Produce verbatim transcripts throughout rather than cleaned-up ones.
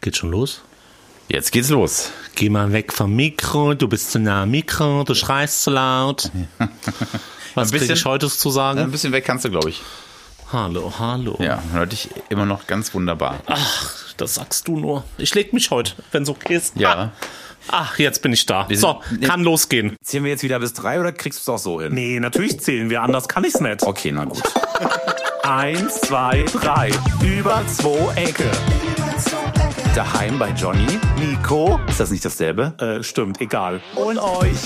Geht schon los? Jetzt geht's los. Geh mal weg vom Mikro, du bist zu nah am Mikro, du schreist zu laut. Was krieg ich heute zu sagen? Ein bisschen weg kannst du, glaube ich. Hallo, hallo. Ja, hört dich immer noch ganz wunderbar. Ach, das sagst du nur. Ich leg mich heute, wenn's okay ist. Ja. Ach, jetzt bin ich da. Wir So, sind- kann losgehen. Zählen wir jetzt wieder bis drei oder kriegst du es auch so hin? Nee, natürlich zählen wir, anders kann ich's nicht. Okay, na gut. Eins, zwei, drei. Über zwei Ecke. Daheim bei Johnny. Nico. Ist das nicht dasselbe? Äh, stimmt, egal. Und euch.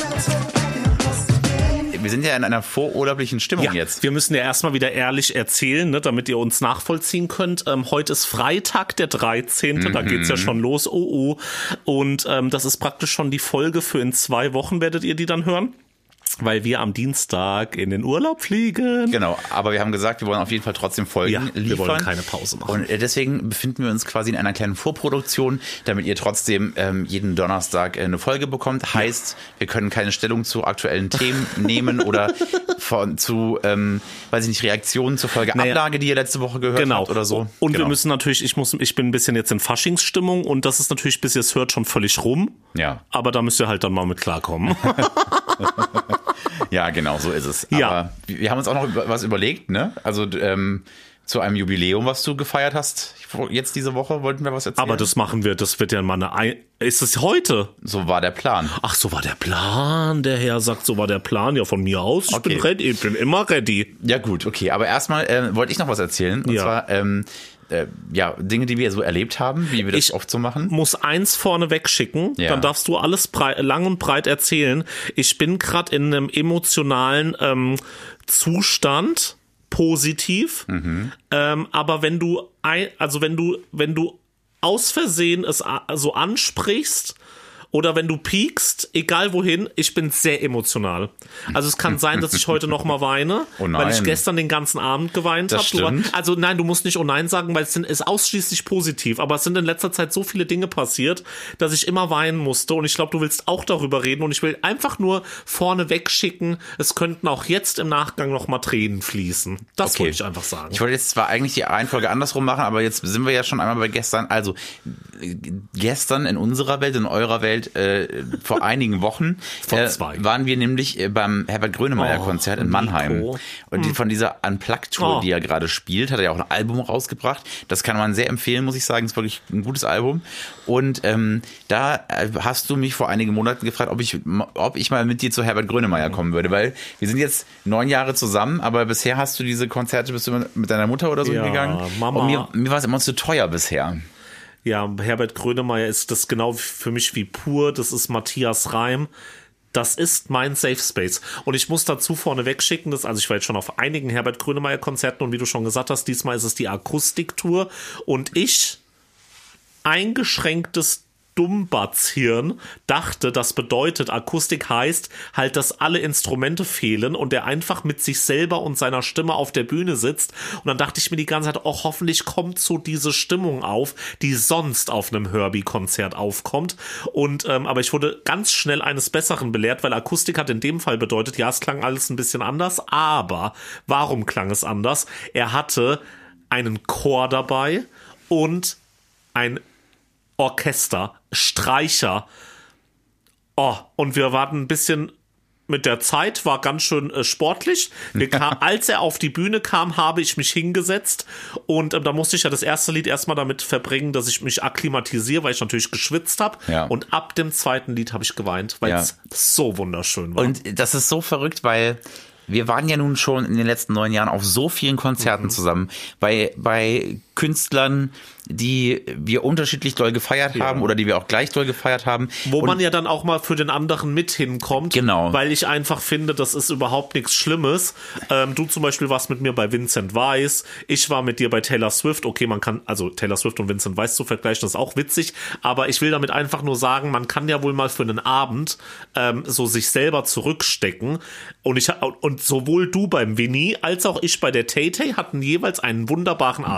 Wir sind ja in einer vorurlaublichen Stimmung Ja, jetzt. wir müssen ja erstmal wieder ehrlich erzählen, ne, damit ihr uns nachvollziehen könnt. Ähm, heute ist Freitag, der dreizehnte Mhm. Da geht's ja schon los. Oh, oh. Und ähm, das ist praktisch schon die Folge für in zwei Wochen, werdet ihr die dann hören. Weil wir am Dienstag in den Urlaub fliegen. Genau, aber wir haben gesagt, wir wollen auf jeden Fall trotzdem Folgen Ja, liefern. wir wollen keine Pause machen. Und äh, deswegen befinden wir uns quasi in einer kleinen Vorproduktion, damit ihr trotzdem ähm, jeden Donnerstag äh, eine Folge bekommt. Heißt, wir können keine Stellung zu aktuellen Themen nehmen oder von, zu, ähm, weiß ich nicht, Reaktionen zur Folge Naja. Ablage, die ihr letzte Woche gehört Genau. habt oder so. Und genau. wir müssen natürlich, ich muss, ich bin ein bisschen jetzt in Faschingsstimmung und das ist natürlich, bis ihr es hört, schon völlig rum. Ja. Aber da müsst ihr halt dann mal mit klarkommen. Ja, genau, so ist es. Ja. Aber wir haben uns auch noch über- was überlegt, ne? Also ähm, zu einem Jubiläum, was du gefeiert hast. Jetzt diese Woche wollten wir was erzählen. Aber das machen wir, das wird ja mal eine, Ei- ist es heute? So war der Plan. Ach, so war der Plan. Der Herr sagt, so war der Plan. Ja, von mir aus. Ich Okay. bin ready. Ich bin immer ready. Ja gut, okay. Aber erstmal äh, wollte ich noch was erzählen. Und Ja. zwar ähm, äh, ja Dinge, die wir so erlebt haben, wie wir das Ich oft so machen. Muss eins vorne wegschicken. Ja. Dann darfst du alles brei- lang und breit erzählen. Ich bin gerade in einem emotionalen ähm, Zustand. Positiv. Mhm. Ähm, aber wenn du, ein, also wenn du, wenn du aus Versehen es a- so ansprichst, oder wenn du piekst, egal wohin, ich bin sehr emotional. Also es kann sein, dass ich heute noch mal weine, Oh nein. weil ich gestern den ganzen Abend geweint Das habe. stimmt. Also nein, du musst nicht oh nein sagen, weil es sind, ist ausschließlich positiv. Aber es sind in letzter Zeit so viele Dinge passiert, dass ich immer weinen musste. Und ich glaube, du willst auch darüber reden. Und ich will einfach nur vorne wegschicken, es könnten auch jetzt im Nachgang noch mal Tränen fließen. Das Okay. wollte ich einfach sagen. Ich wollte jetzt zwar eigentlich die Reihenfolge andersrum machen, aber jetzt sind wir ja schon einmal bei gestern. Also äh, gestern in unserer Welt, in eurer Welt, äh, vor einigen Wochen Vor äh, zwei. waren wir nämlich äh, beim Herbert Grönemeyer Oh, Konzert in Mannheim. Nico. Und die, von dieser Unplugged-Tour, Oh. die er gerade spielt, hat er ja auch ein Album rausgebracht. Das kann man sehr empfehlen, muss ich sagen. Ist wirklich ein gutes Album. Und ähm, da äh, hast du mich vor einigen Monaten gefragt, ob ich, ob ich mal mit dir zu Herbert Grönemeyer kommen würde, weil wir sind jetzt neun Jahre zusammen, aber bisher hast du diese Konzerte, bist du mit deiner Mutter oder so Ja, hingegangen? Mama. Und mir, mir war es immer zu teuer bisher. Ja, Herbert Grönemeyer ist das genau für mich wie pur. Das ist Matthias Reim. Das ist mein Safe Space. Und ich muss dazu vorne wegschicken, dass, also ich war jetzt schon auf einigen Herbert Grönemeyer Konzerten und wie du schon gesagt hast, diesmal ist es die Akustiktour und ich, eingeschränktes Dummbatzhirn, dachte, das bedeutet, Akustik heißt halt, dass alle Instrumente fehlen und er einfach mit sich selber und seiner Stimme auf der Bühne sitzt. Und dann dachte ich mir die ganze Zeit, oh, hoffentlich kommt so diese Stimmung auf, die sonst auf einem Herbie-Konzert aufkommt. Und ähm, aber ich wurde ganz schnell eines Besseren belehrt, weil Akustik hat in dem Fall bedeutet, ja, es klang alles ein bisschen anders, aber warum klang es anders? Er hatte einen Chor dabei und ein Orchester, Streicher. Oh, und wir waren ein bisschen mit der Zeit, war ganz schön äh, sportlich. Wir kam, als er auf die Bühne kam, habe ich mich hingesetzt und ähm, da musste ich ja das erste Lied erstmal damit verbringen, dass ich mich akklimatisiere, weil ich natürlich geschwitzt habe. Ja. Und ab dem zweiten Lied habe ich geweint, weil es Ja. so wunderschön war. Und das ist so verrückt, weil wir waren ja nun schon in den letzten neun Jahren auf so vielen Konzerten Mhm. zusammen. Bei, bei Künstlern, die wir unterschiedlich doll gefeiert Ja. haben oder die wir auch gleich doll gefeiert haben. Wo Und man ja dann auch mal für den anderen mit hinkommt. Genau. Weil ich einfach finde, das ist überhaupt nichts Schlimmes. Ähm, du zum Beispiel warst mit mir bei Vincent Weiss. Ich war mit dir bei Taylor Swift. Okay, man kann, also Taylor Swift und Vincent Weiss zu vergleichen, das ist auch witzig. Aber ich will damit einfach nur sagen, man kann ja wohl mal für einen Abend ähm, so sich selber zurückstecken. Und ich und sowohl du beim Winnie als auch ich bei der Tay-Tay hatten jeweils einen wunderbaren Abend. ja, absolut.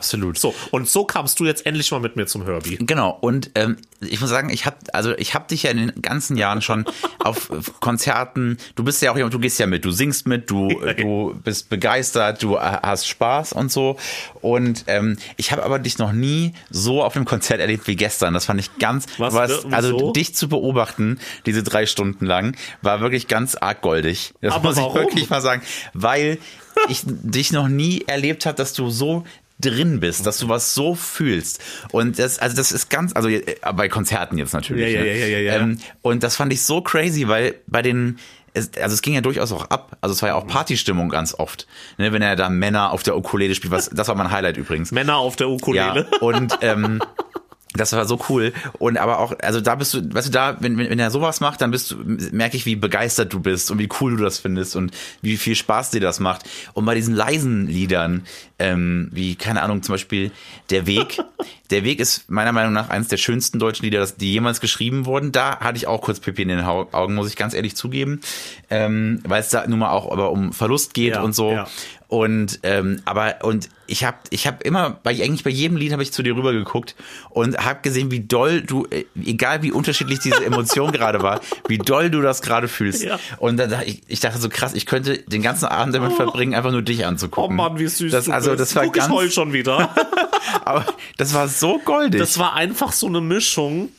Absolut. So, und so kamst du jetzt endlich mal mit mir zum Herbie. Genau, und ähm, ich muss sagen, ich habe also ich habe dich ja in den ganzen Jahren schon auf Konzerten, du bist ja auch jemand, du gehst ja mit, du singst mit, du du bist begeistert, du hast Spaß und so. Und ähm, ich habe aber dich noch nie so auf einem Konzert erlebt wie gestern. Das fand ich ganz, Was, was, also wieso? dich zu beobachten, diese drei Stunden lang, war wirklich ganz arg goldig. Das Aber muss ich warum? wirklich mal sagen, weil ich dich noch nie erlebt habe, dass du so drin bist, dass du was so fühlst. Und das, also das ist ganz, also bei Konzerten jetzt natürlich. Ja, ja, ne? ja, ja, ja, ja. Ähm, und das fand ich so crazy, weil bei den, es, also es ging ja durchaus auch ab. Also es war ja auch Partystimmung ganz oft. Ne, wenn er da Männer auf der Ukulele spielt, was, das war mein Highlight übrigens. Männer auf der Ukulele. Ja, und ähm, das war so cool. Und aber auch, also da bist du, weißt du, da, wenn, wenn, wenn er sowas macht, dann bist du, merke ich, wie begeistert du bist und wie cool du das findest und wie viel Spaß dir das macht. Und bei diesen leisen Liedern, ähm, wie, keine Ahnung, zum Beispiel Der Weg. Der Weg ist meiner Meinung nach eines der schönsten deutschen Lieder, das- die jemals geschrieben wurden. Da hatte ich auch kurz Pipi in den Hau- Augen, muss ich ganz ehrlich zugeben. Ähm, weil es da nun mal auch aber um Verlust geht Ja, und so. ja. Und ähm, aber und ich habe ich habe immer bei eigentlich bei jedem Lied habe ich zu dir rüber geguckt und habe gesehen, wie doll du, äh, egal wie unterschiedlich diese Emotion gerade war, wie doll du das gerade fühlst. Ja. Und da, ich, ich dachte so krass, ich könnte den ganzen Abend damit verbringen, einfach nur dich Oh anzugucken. Mann, wie süß das, du also bist. das war Guck, ich ganz, heul schon wieder. aber das war so goldig. Das war einfach so eine Mischung.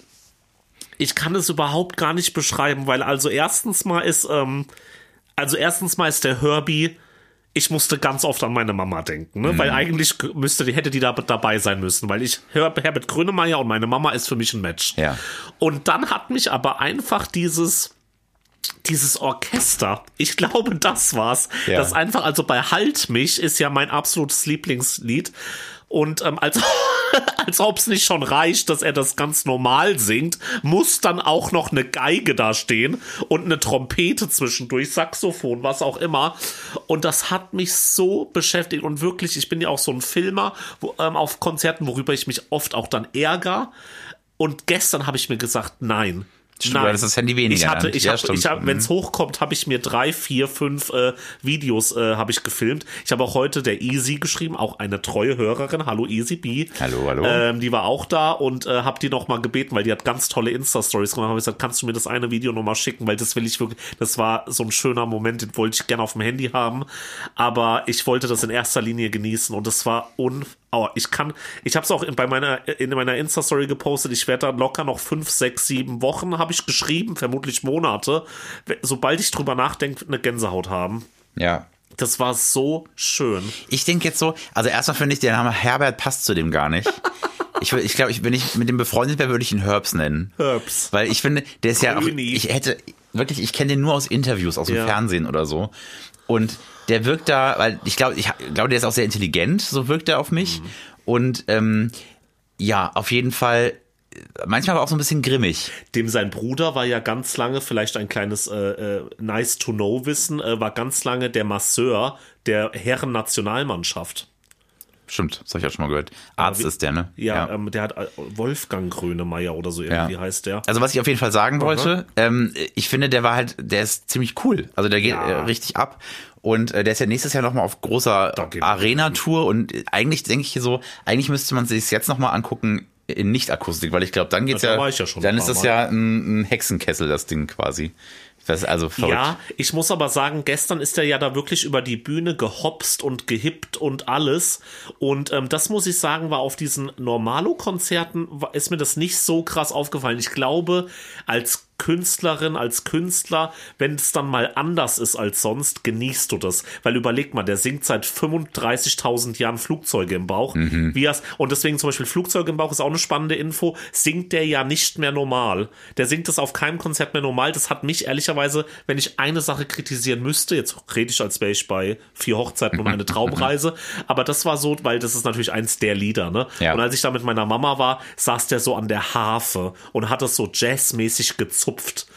Ich kann es überhaupt gar nicht beschreiben, weil also erstens mal ist, ähm, also erstens mal ist der Herbie, ich musste ganz oft an meine Mama denken, ne? Mhm. Weil eigentlich müsste die, hätte die da dabei sein müssen, weil ich Her- Herbert Grönemeyer und meine Mama ist für mich ein Match. Ja. Und dann hat mich aber einfach dieses dieses Orchester, ich glaube, das war's. Ja. Das einfach, also bei Halt mich ist ja mein absolutes Lieblingslied. Und ähm, als, als ob es nicht schon reicht, dass er das ganz normal singt, muss dann auch noch eine Geige da stehen und eine Trompete zwischendurch, Saxophon, was auch immer. Und das hat mich so beschäftigt. Und wirklich, ich bin ja auch so ein Filmer wo, ähm, auf Konzerten, worüber ich mich oft auch dann ärgere. Und gestern habe ich mir gesagt, nein. Stimmt, Nein. du hattest das Handy weniger Ich in hatte, der Hand. ich Ja, habe, stimmt. ich habe, wenn es hochkommt, habe ich mir drei, vier, fünf äh, Videos äh, habe ich gefilmt. Ich habe auch heute der Easy geschrieben, auch eine treue Hörerin. Hallo Easy B. Hallo, hallo. Ähm, die war auch da und äh, habe die noch mal gebeten, weil die hat ganz tolle Insta-Stories gemacht. Habe gesagt, kannst du mir das eine Video noch mal schicken, weil das will ich wirklich. Das war so ein schöner Moment, den wollte ich gerne auf dem Handy haben, aber ich wollte das in erster Linie genießen und das war un Oh, ich kann, ich habe es auch in, bei meiner in meiner Insta-Story gepostet. Ich werde da locker noch fünf, sechs, sieben Wochen, habe ich geschrieben, vermutlich Monate. Sobald ich drüber nachdenke, eine Gänsehaut haben. Ja. Das war so schön. Ich denke jetzt so, also erstmal finde ich, der Name Herbert passt zu dem gar nicht. Ich, würd- ich glaube, ich, wenn ich mit dem befreundet wäre, würde ich ihn Herbs nennen. Herbs. Weil ich finde, der ist ja auch, Grüni. ich hätte, wirklich, ich kenne den nur aus Interviews, aus dem Ja. Fernsehen oder so. Und der wirkt da, weil ich glaube, ich glaube, der ist auch sehr intelligent, so wirkt er auf mich. Und ähm, ja, auf jeden Fall, manchmal aber auch so ein bisschen grimmig. Dem sein Bruder war ja ganz lange, vielleicht ein kleines äh, äh, Nice-to-Know-Wissen, äh, war ganz lange der Masseur der Herren-Nationalmannschaft. Stimmt, das habe ich auch schon mal gehört. Arzt wie- ist der, ne? Ja, Ähm, der hat äh, Wolfgang Grönemeyer oder so irgendwie Ja. heißt der. Also was ich auf jeden Fall sagen wollte, ähm, ich finde, der war halt, der ist ziemlich cool. Also der geht Ja. äh, richtig ab. Und äh, der ist ja nächstes Jahr nochmal auf großer Da geht- Arena-Tour. Und äh, eigentlich denke ich hier so, eigentlich müsste man sich jetzt nochmal angucken in Nicht-Akustik, weil ich glaube, dann geht's Ja, da ja, war ich ja schon dann ein ist paar das Mal. ja ein, ein Hexenkessel, das Ding quasi. Das ist also verrückt. Ja, ich muss aber sagen, gestern ist er ja da wirklich über die Bühne gehopst und gehippt und alles. Und ähm, das muss ich sagen, war auf diesen Normalo-Konzerten, war- ist mir das nicht so krass aufgefallen. Ich glaube, als Künstlerin, als Künstler, wenn es dann mal anders ist als sonst, genießt du das. Weil überleg mal, der singt seit fünfunddreißigtausend Jahren Flugzeuge im Bauch. Wie er's, und deswegen zum Beispiel Flugzeuge im Bauch ist auch eine spannende Info. Singt der ja nicht mehr normal. Der singt das auf keinem Konzert mehr normal. Das hat mich ehrlicherweise, wenn ich eine Sache kritisieren müsste, jetzt rede ich, als wäre ich bei vier Hochzeiten und eine Traumreise, aber das war so, weil das ist natürlich eins der Lieder, ne? Ja. Und als ich da mit meiner Mama war, saß der so an der Harfe und hat das so jazzmäßig gezupft.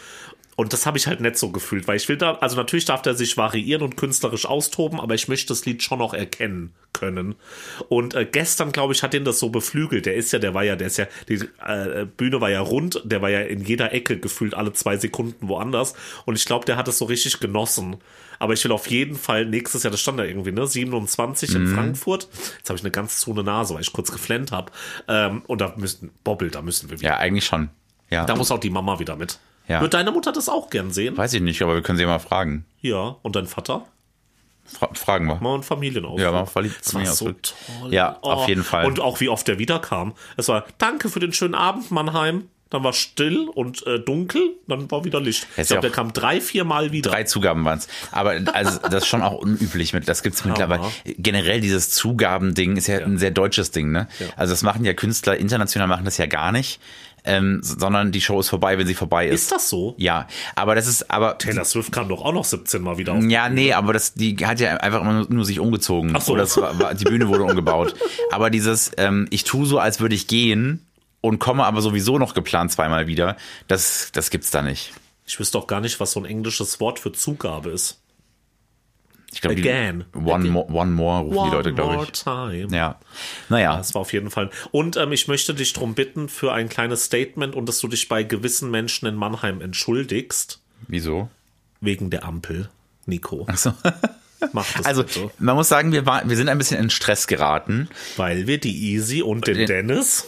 Und das habe ich halt nicht so gefühlt, weil ich will da, also natürlich darf der sich variieren und künstlerisch austoben, aber ich möchte das Lied schon noch erkennen können. Und äh, gestern, glaube ich, hat den das so beflügelt. Der ist ja, der war ja, der ist ja, die äh, Bühne war ja rund, der war ja in jeder Ecke gefühlt alle zwei Sekunden woanders. Und ich glaube, der hat es so richtig genossen. Aber ich will auf jeden Fall nächstes Jahr, das stand da irgendwie, ne, siebenundzwanzig in Frankfurt. Jetzt habe ich eine ganz zune Nase, weil ich kurz geflennt habe. Ähm, und da müssen, Bobbel, da müssen wir wieder. Ja, eigentlich schon. Ja. Da muss auch die Mama wieder mit. Ja. Wird deine Mutter das auch gern sehen? Weiß ich nicht, aber wir können sie mal fragen. Ja, und dein Vater? Fra- fragen wir. Mal ein Familienausflug. Ja, mal ein Das war so toll. Ja, auf jeden Fall. Und auch wie oft der wiederkam. Es war, danke für den schönen Abend, Mannheim. Dann war still und äh, dunkel, dann war wieder Licht. Ich glaube, der kam drei, vier Mal wieder. Drei Zugaben waren es. Aber also, das ist schon auch unüblich. Mit, das gibt's mittlerweile. Generell dieses Zugabending ist ja, ja ein sehr deutsches Ding. Ne? Ja. Also das machen ja Künstler, international machen das ja gar nicht. Ähm, sondern die Show ist vorbei, wenn sie vorbei ist. Ist das so? Ja, aber das ist, aber... Taylor Swift kam doch auch noch siebzehn Mal wieder auf. Ja, nee, aber das, die hat ja einfach immer nur, nur sich umgezogen. Ach so. Oder das war, war, die Bühne wurde umgebaut. Aber dieses, ähm, ich tue so, als würde ich gehen und komme aber sowieso noch geplant zweimal wieder, das, das gibt's da nicht. Ich wüsste auch gar nicht, was so ein englisches Wort für Zugabe ist. Ich glaube, Again. One, Again. More, one more rufen One die Leute, glaube more ich. time. Ja. Naja. Das war auf jeden Fall. Und ähm, ich möchte dich darum bitten für ein kleines Statement und dass du dich bei gewissen Menschen in Mannheim entschuldigst. Wieso? Wegen der Ampel, Nico. Ach so. Mach das also, bitte. Man muss sagen, wir, war, wir sind ein bisschen in Stress geraten. Weil wir die Easy und den, den Dennis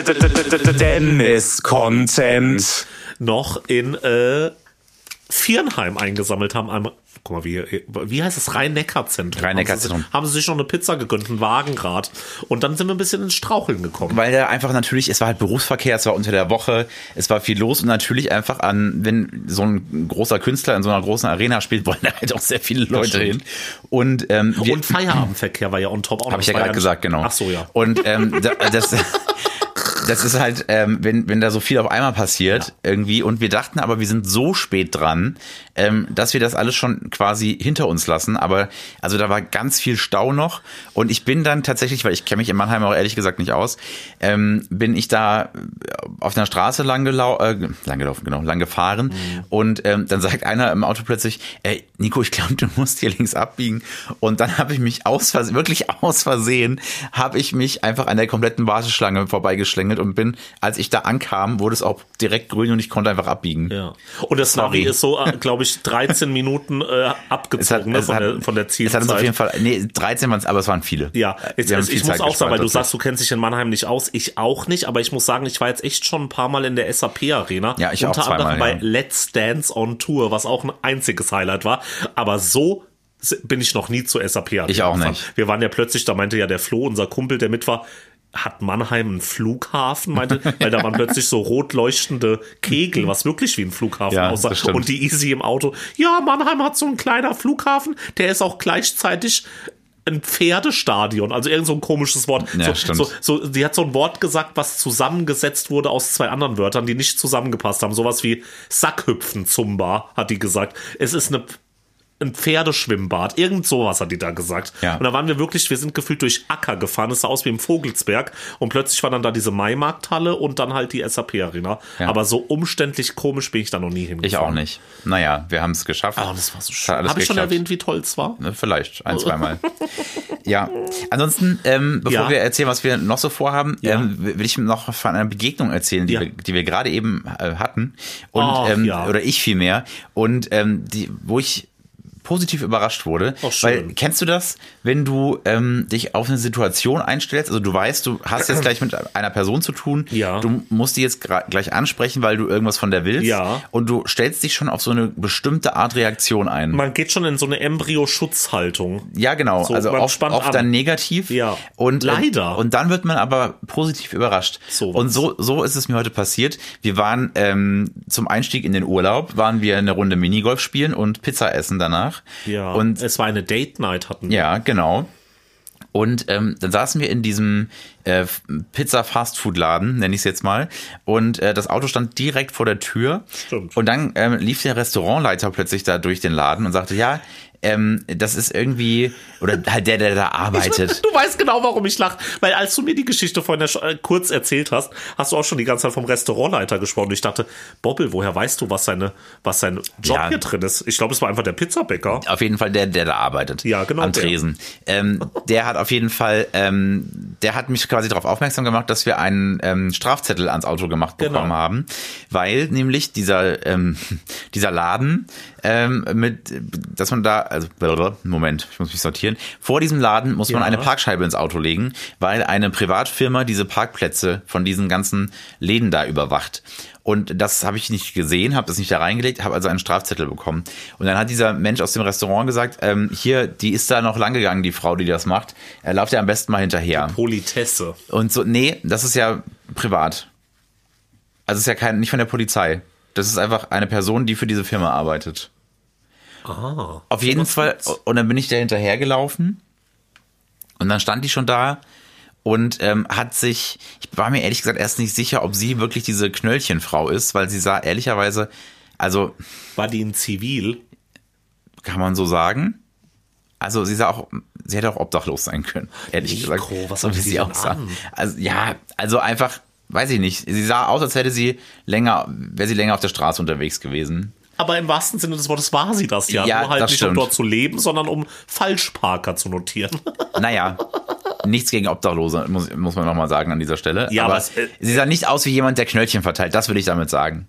Dennis Content noch in äh, Viernheim eingesammelt haben. Am, guck mal, wie, wie heißt es? Rhein-Neckar-Zentrum. Rhein-Neckar-Zentrum. Haben sie sich noch eine Pizza gegönnt, ein Wagenrad. Und dann sind wir ein bisschen ins Straucheln gekommen. Weil da einfach natürlich, es war halt Berufsverkehr, es war unter der Woche, es war viel los und natürlich einfach an, wenn so ein großer Künstler in so einer großen Arena spielt, wollen da halt auch sehr viele Leute hin. Und, ähm, wir, und Feierabendverkehr war ja on top auch noch. Habe ich ja gerade gesagt, genau. Ach so, ja. Und ähm, das... Das ist halt, ähm, wenn, wenn da so viel auf einmal passiert, ja. irgendwie, und wir dachten aber, wir sind so spät dran, ähm, dass wir das alles schon quasi hinter uns lassen, aber also da war ganz viel Stau noch und ich bin dann tatsächlich, weil ich kenne mich in Mannheim auch ehrlich gesagt nicht aus, ähm, bin ich da auf einer Straße lang, gelau- äh, lang gelaufen, genau, lang gefahren mhm. und ähm, dann sagt einer im Auto plötzlich, ey, Nico, ich glaube, du musst hier links abbiegen und dann habe ich mich aus Versehen, wirklich aus Versehen, habe ich mich einfach an der kompletten Warteschlange vorbeigeschlängelt und bin, als ich da ankam, wurde es auch direkt grün und ich konnte einfach abbiegen. Ja. Und das Navi ist so, glaube ich, dreizehn Minuten äh, abgezogen hat, ne, von, hat, der, von der Zielzeit. Es hat uns auf jeden Fall, nee, dreizehn waren es, aber es waren viele. Ja, jetzt, jetzt, ich muss Zeit auch sagen, weil du dazu. sagst, du kennst dich in Mannheim nicht aus, ich auch nicht, aber ich muss sagen, ich war jetzt echt schon ein paar Mal in der S A P Arena. Ja, ich unter auch zweimal, anderem bei ja. Let's Dance on Tour, was auch ein einziges Highlight war. Aber so bin ich noch nie zur S A P Arena. Ich auch gefahren. nicht. Wir waren ja plötzlich, da meinte ja der Flo, unser Kumpel, der mit war, hat Mannheim einen Flughafen, meinte, weil da waren plötzlich so rot leuchtende Kegel, was wirklich wie ein Flughafen ja, aussah. Und die Easy im Auto, ja, Mannheim hat so einen kleiner Flughafen, der ist auch gleichzeitig ein Pferdestadion, also irgend so ein komisches Wort. Ja, so, stimmt. so, so, die hat so ein Wort gesagt, was zusammengesetzt wurde aus zwei anderen Wörtern, die nicht zusammengepasst haben. Sowas wie Sackhüpfen, Zumba, hat die gesagt. Es ist eine ein Pferdeschwimmbad, irgend sowas hat die da gesagt. Ja. Und da waren wir wirklich, wir sind gefühlt durch Acker gefahren, es sah aus wie im Vogelsberg und plötzlich war dann da diese Maimarkthalle und dann halt die S A P Arena. Ja. Aber so umständlich komisch bin ich da noch nie hingefahren. Ich auch nicht. Naja, wir haben es geschafft. Ah, das war so schön. Habe ich schon erwähnt, wie toll es war? Vielleicht, ein, zweimal. Ja, ansonsten, ähm, bevor ja. wir erzählen, was wir noch so vorhaben, ja. ähm, will ich noch von einer Begegnung erzählen, die ja. wir, die wir gerade eben äh, hatten. Und, oh, ähm, ja. oder ich vielmehr. Und ähm, die, wo ich positiv überrascht wurde. Oh, schön. Weil, kennst du das, wenn du ähm, dich auf eine Situation einstellst, also du weißt, du hast jetzt gleich mit einer Person zu tun, ja. du musst die jetzt gra- gleich ansprechen, weil du irgendwas von der willst, ja. und du stellst dich schon auf so eine bestimmte Art Reaktion ein. Man geht schon in so eine Embryo-Schutzhaltung. Ja, genau, so, also oft, oft dann negativ. Ja. Und, leider. Und dann wird man aber positiv überrascht. So und so, so ist es mir heute passiert. Wir waren ähm, zum Einstieg in den Urlaub, waren wir eine Runde Minigolf spielen und Pizza essen danach. Ja. Und es war eine Date Night, hatten wir. Ja, genau. Und ähm, dann saßen wir in diesem äh, Pizza-Fastfood-Laden, nenne ich es jetzt mal. Und äh, das Auto stand direkt vor der Tür. Stimmt. Und dann ähm, lief der Restaurantleiter plötzlich da durch den Laden und sagte, ja, ähm, das ist irgendwie, oder halt der, der da arbeitet. Du weißt genau, warum ich lache. Weil als du mir die Geschichte vorhin äh, kurz erzählt hast, hast du auch schon die ganze Zeit vom Restaurantleiter gesprochen. Und ich dachte, Bobbel, woher weißt du, was seine, was sein Job Ja. hier drin ist? Ich glaube, es war einfach der Pizzabäcker. Auf jeden Fall der, der da arbeitet. Ja, genau, Am der. Tresen. Ähm, der hat auf jeden Fall, ähm, der hat mich quasi darauf aufmerksam gemacht, dass wir einen ähm, Strafzettel ans Auto gemacht bekommen Genau. haben. Weil nämlich dieser, ähm, dieser Laden ähm, mit, dass man da, also, Moment, ich muss mich sortieren. Vor diesem Laden muss man Ja. eine Parkscheibe ins Auto legen, weil eine Privatfirma diese Parkplätze von diesen ganzen Läden da überwacht. Und das habe ich nicht gesehen, habe das nicht da reingelegt, habe also einen Strafzettel bekommen. Und dann hat dieser Mensch aus dem Restaurant gesagt, ähm, hier, die ist da noch lang gegangen, die Frau, die das macht. Er lauft ja am besten mal hinterher. Politesse. Und so, nee, das ist ja privat. Also es ist ja kein, nicht von der Polizei. Das ist einfach eine Person, die für diese Firma arbeitet. Ah. Auf jeden Fall. Und dann bin ich da hinterhergelaufen. Und dann stand die schon da und ähm, hat sich, ich war mir ehrlich gesagt erst nicht sicher, ob sie wirklich diese Knöllchenfrau ist, weil sie sah ehrlicherweise, also War die in Zivil? kann man so sagen, also sie sah auch, sie hätte auch obdachlos sein können, ehrlich Nico, gesagt. was so hatte wie sie sie denn auch sah. an? Also ja, also einfach, weiß ich nicht. Sie sah aus, als hätte sie länger, wäre sie länger auf der Straße unterwegs gewesen. Aber im wahrsten Sinne des Wortes war sie das ja. Ja, Nur halt das nicht, um stimmt. dort zu leben, sondern um Falschparker zu notieren. Naja, nichts gegen Obdachlose, muss, muss man nochmal sagen an dieser Stelle. Ja, aber aber es, äh, sie sah nicht aus wie jemand, der Knöllchen verteilt, das will ich damit sagen.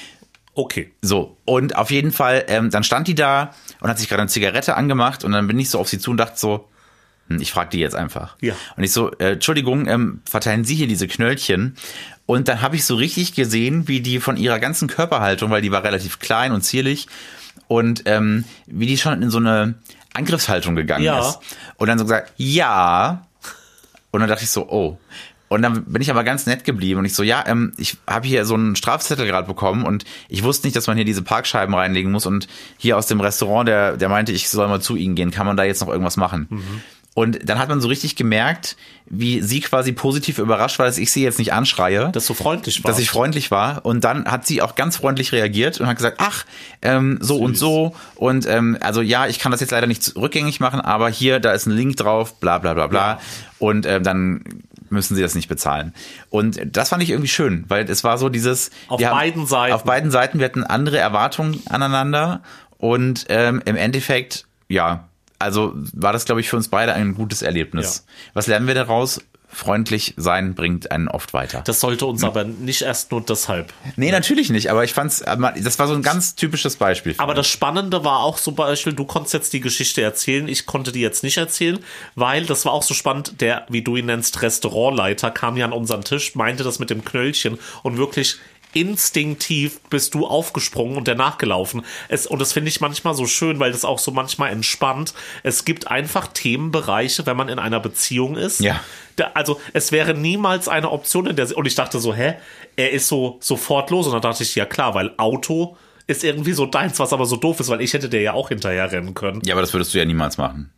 Okay. So, und auf jeden Fall, ähm, dann stand die da und hat sich gerade eine Zigarette angemacht und dann bin ich so auf sie zu und dachte so, hm, ich frage die jetzt einfach. Ja. Und ich so, äh, Entschuldigung, ähm, verteilen Sie hier diese Knöllchen? Und dann habe ich so richtig gesehen, wie die von ihrer ganzen Körperhaltung, weil die war relativ klein und zierlich, und ähm, wie die schon in so eine Angriffshaltung gegangen Ja. ist. Und dann so gesagt, ja. Und dann dachte ich so, oh. Und dann bin ich aber ganz nett geblieben und ich so, ja, ähm, ich habe hier so einen Strafzettel gerade bekommen und ich wusste nicht, dass man hier diese Parkscheiben reinlegen muss, und hier aus dem Restaurant, der, der meinte, ich soll mal zu Ihnen gehen, kann man da jetzt noch irgendwas machen? Mhm. Und dann hat man so richtig gemerkt, wie sie quasi positiv überrascht war, dass ich sie jetzt nicht anschreie. Dass du freundlich warst. Dass ich freundlich war. Und dann hat sie auch ganz freundlich reagiert und hat gesagt, ach, ähm, so Süß. und so. Und ähm, also ja, ich kann das jetzt leider nicht rückgängig machen, aber hier, da ist ein Link drauf, bla bla bla bla. Ja. Und ähm, dann müssen sie das nicht bezahlen. Und das fand ich irgendwie schön, weil es war so dieses... Auf wir haben- beiden Seiten. Auf beiden Seiten, wir hatten andere Erwartungen aneinander. Und ähm, im Endeffekt, ja, also war das, glaube ich, für uns beide ein gutes Erlebnis. Ja. Was lernen wir daraus? Freundlich sein bringt einen oft weiter. Das sollte uns aber nicht erst nur deshalb. Nee, natürlich nicht, aber ich fand's, das war so ein ganz typisches Beispiel. Aber das Spannende war auch zum Beispiel, du konntest jetzt die Geschichte erzählen, ich konnte die jetzt nicht erzählen, weil das war auch so spannend, der, wie du ihn nennst, Restaurantleiter kam ja an unseren Tisch, meinte das mit dem Knöllchen und wirklich instinktiv bist du aufgesprungen und der nachgelaufen. Es, und das finde ich manchmal so schön, weil das auch so manchmal entspannt. Es gibt einfach Themenbereiche, wenn man in einer Beziehung ist. Ja. Da, also es wäre niemals eine Option, in der, und ich dachte so, hä, er ist so sofort los, und dann dachte ich, ja klar, weil Auto ist irgendwie so deins, was aber so doof ist, weil ich hätte dir ja auch hinterher rennen können, Ja, aber das würdest du ja niemals machen.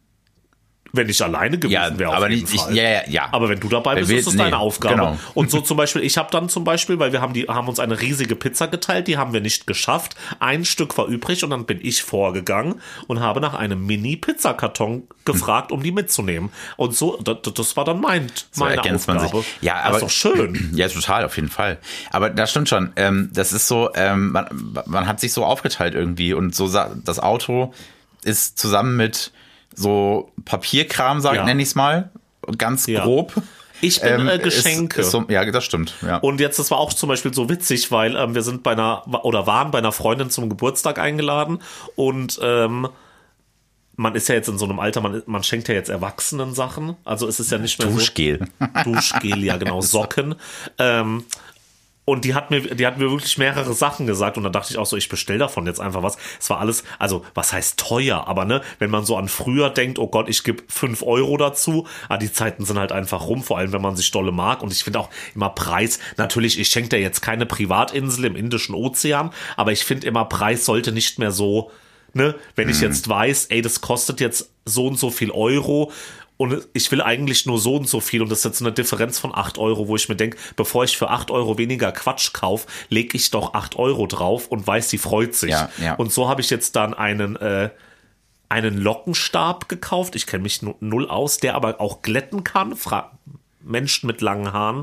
wenn ich alleine gewesen Ja, wäre. Auf aber jeden nicht, ich, Fall. ja, ja, ja. Aber wenn du dabei Wer bist, will- ist das nee, deine Aufgabe. genau. Und so zum Beispiel, ich habe dann zum Beispiel, weil wir haben die haben uns eine riesige Pizza geteilt, die haben wir nicht geschafft. Ein Stück war übrig und dann bin ich vorgegangen und habe nach einem Mini-Pizzakarton gefragt, um die mitzunehmen. Und so, das, das war dann mein, meine ergänzt man Aufgabe. sich. Ja, das aber- ist doch schön. Ja, total, auf jeden Fall. Aber das stimmt schon. Ähm, das ist so, ähm, man, man hat sich so aufgeteilt irgendwie, und so sa- das Auto ist zusammen mit so Papierkram, sag, Ja. nenne ich es mal, ganz Ja. grob. Ich bin äh, ist- Geschenke. Ist so, ja, das stimmt. Ja. Und jetzt, das war auch zum Beispiel so witzig, weil ähm, wir sind bei einer, oder waren bei einer Freundin zum Geburtstag eingeladen und ähm, man ist ja jetzt in so einem Alter, man, man schenkt ja jetzt Erwachsenen Sachen, also es ist ja nicht mehr Duschgel. so. Duschgel, ja genau, Socken. Ähm, und die hat mir, die hat mir wirklich mehrere Sachen gesagt und dann dachte ich auch so, ich bestell davon jetzt einfach was. Es war alles, also was heißt teuer, aber ne, wenn man so an früher denkt, oh Gott, ich gebe fünf Euro dazu, ah, die Zeiten sind halt einfach rum, vor allem wenn man sich dolle mag, und ich finde auch immer Preis, natürlich, ich schenke dir jetzt keine Privatinsel im Indischen Ozean, aber ich finde immer, Preis sollte nicht mehr so, ne, wenn ich jetzt weiß, ey, das kostet jetzt so und so viel Euro, und ich will eigentlich nur so und so viel und das ist jetzt eine Differenz von acht Euro, wo ich mir denke, bevor ich für acht Euro weniger Quatsch kaufe, lege ich doch acht Euro drauf und weiß, sie freut sich. Ja, ja. Und so habe ich jetzt dann einen, äh, einen Lockenstab gekauft. Ich kenne mich null aus, der aber auch glätten kann. Fra- Menschen mit langen Haaren.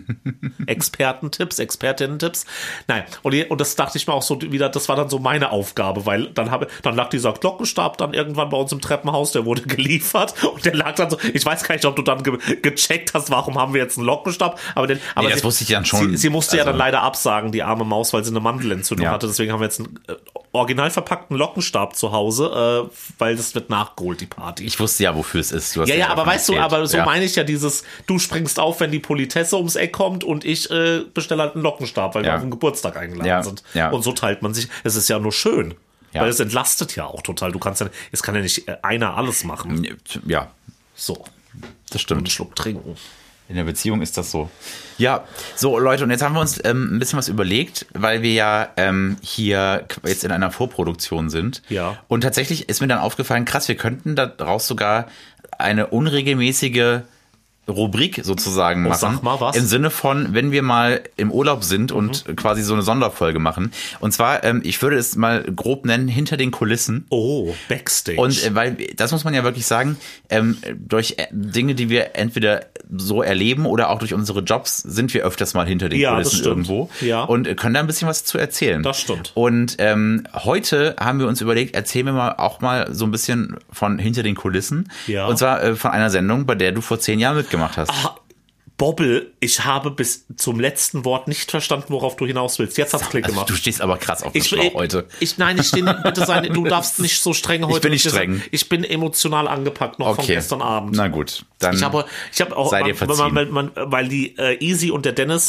Expertentipps, Expertinnen-Tipps. Nein, und, und das dachte ich mir auch so wieder, das war dann so meine Aufgabe, weil dann habe, dann lag dieser Glockenstab dann irgendwann bei uns im Treppenhaus, der wurde geliefert und der lag dann so, ich weiß gar nicht, ob du dann ge- gecheckt hast, warum haben wir jetzt einen Lockenstab, aber, den, aber nee, das sie, wusste ich dann schon. Sie, sie musste also, ja dann leider absagen, die arme Maus, weil sie eine Mandelentzündung ja. hatte, deswegen haben wir jetzt einen äh, original verpackten Lockenstab zu Hause, äh, weil das wird nachgeholt, die Party. Ich wusste ja, wofür es ist. Du hast ja, ja, aber davon weißt du, erzählt. aber so ja. meine ich ja dieses, du springst auf, wenn die Politesse ums Eck kommt und ich äh, bestelle halt einen Lockenstab, weil ja. wir auf den Geburtstag eingeladen ja. sind. Ja. Und so teilt man sich. Es ist ja nur schön, ja. weil es entlastet ja auch total. Du kannst ja, es kann ja nicht einer alles machen. Ja, So, das stimmt. einen Schluck trinken. In der Beziehung ist das so. Ja, so Leute, und jetzt haben wir uns ähm, ein bisschen was überlegt, weil wir ja ähm, hier jetzt in einer Vorproduktion sind. Ja. Und tatsächlich ist mir dann aufgefallen, krass, wir könnten daraus sogar eine unregelmäßige Rubrik sozusagen Oh, machen. sag mal was. Im Sinne von, wenn wir mal im Urlaub sind und mhm. quasi so eine Sonderfolge machen. Und zwar, ähm, ich würde es mal grob nennen, hinter den Kulissen. Oh, Backstage. Und äh, weil, das muss man ja wirklich sagen, ähm, durch äh, Dinge, die wir entweder so erleben oder auch durch unsere Jobs, sind wir öfters mal hinter den Ja, Kulissen das stimmt. irgendwo. Ja. Und äh, können da ein bisschen was zu erzählen. Das stimmt. Und ähm, heute haben wir uns überlegt, erzählen wir mal auch mal so ein bisschen von hinter den Kulissen. Ja. Und zwar äh, von einer Sendung, bei der du vor zehn Jahren mitgemacht hast. Ah, Bobbel, ich habe bis zum letzten Wort nicht verstanden, worauf du hinaus willst. Jetzt hat's Klick Also, gemacht. du stehst aber krass auf den Ich, Schlauch ich, heute. ich, nein, ich stehe, bitte sein, du darfst nicht so streng heute. Ich bin nicht mit mir streng. sein. Ich bin emotional angepackt noch von Okay. gestern Abend. Na gut, dann Ich habe, ich habe auch, sei dir man, verziehen. man, man, weil die äh, Easy und der Dennis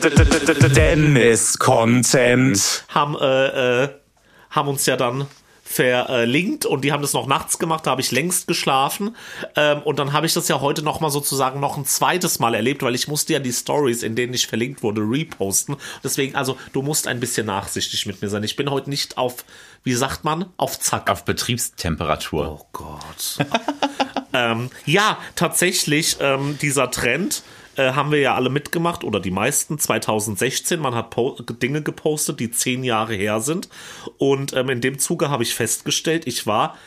Dennis Content. haben, äh, äh, haben uns ja dann verlinkt und die haben das noch nachts gemacht, da habe ich längst geschlafen ähm, und dann habe ich das ja heute noch mal sozusagen noch ein zweites Mal erlebt, weil ich musste ja die Stories, in denen ich verlinkt wurde, reposten. Deswegen, also du musst ein bisschen nachsichtig mit mir sein. Ich bin heute nicht auf, wie sagt man, auf Zack. auf Betriebstemperatur. Oh Gott. ähm, ja, tatsächlich, ähm, dieser Trend äh, haben wir ja alle mitgemacht oder die meisten. zwanzig sechzehn, man hat po- Dinge gepostet, die zehn Jahre her sind. Und ähm, in dem Zuge habe ich festgestellt, ich war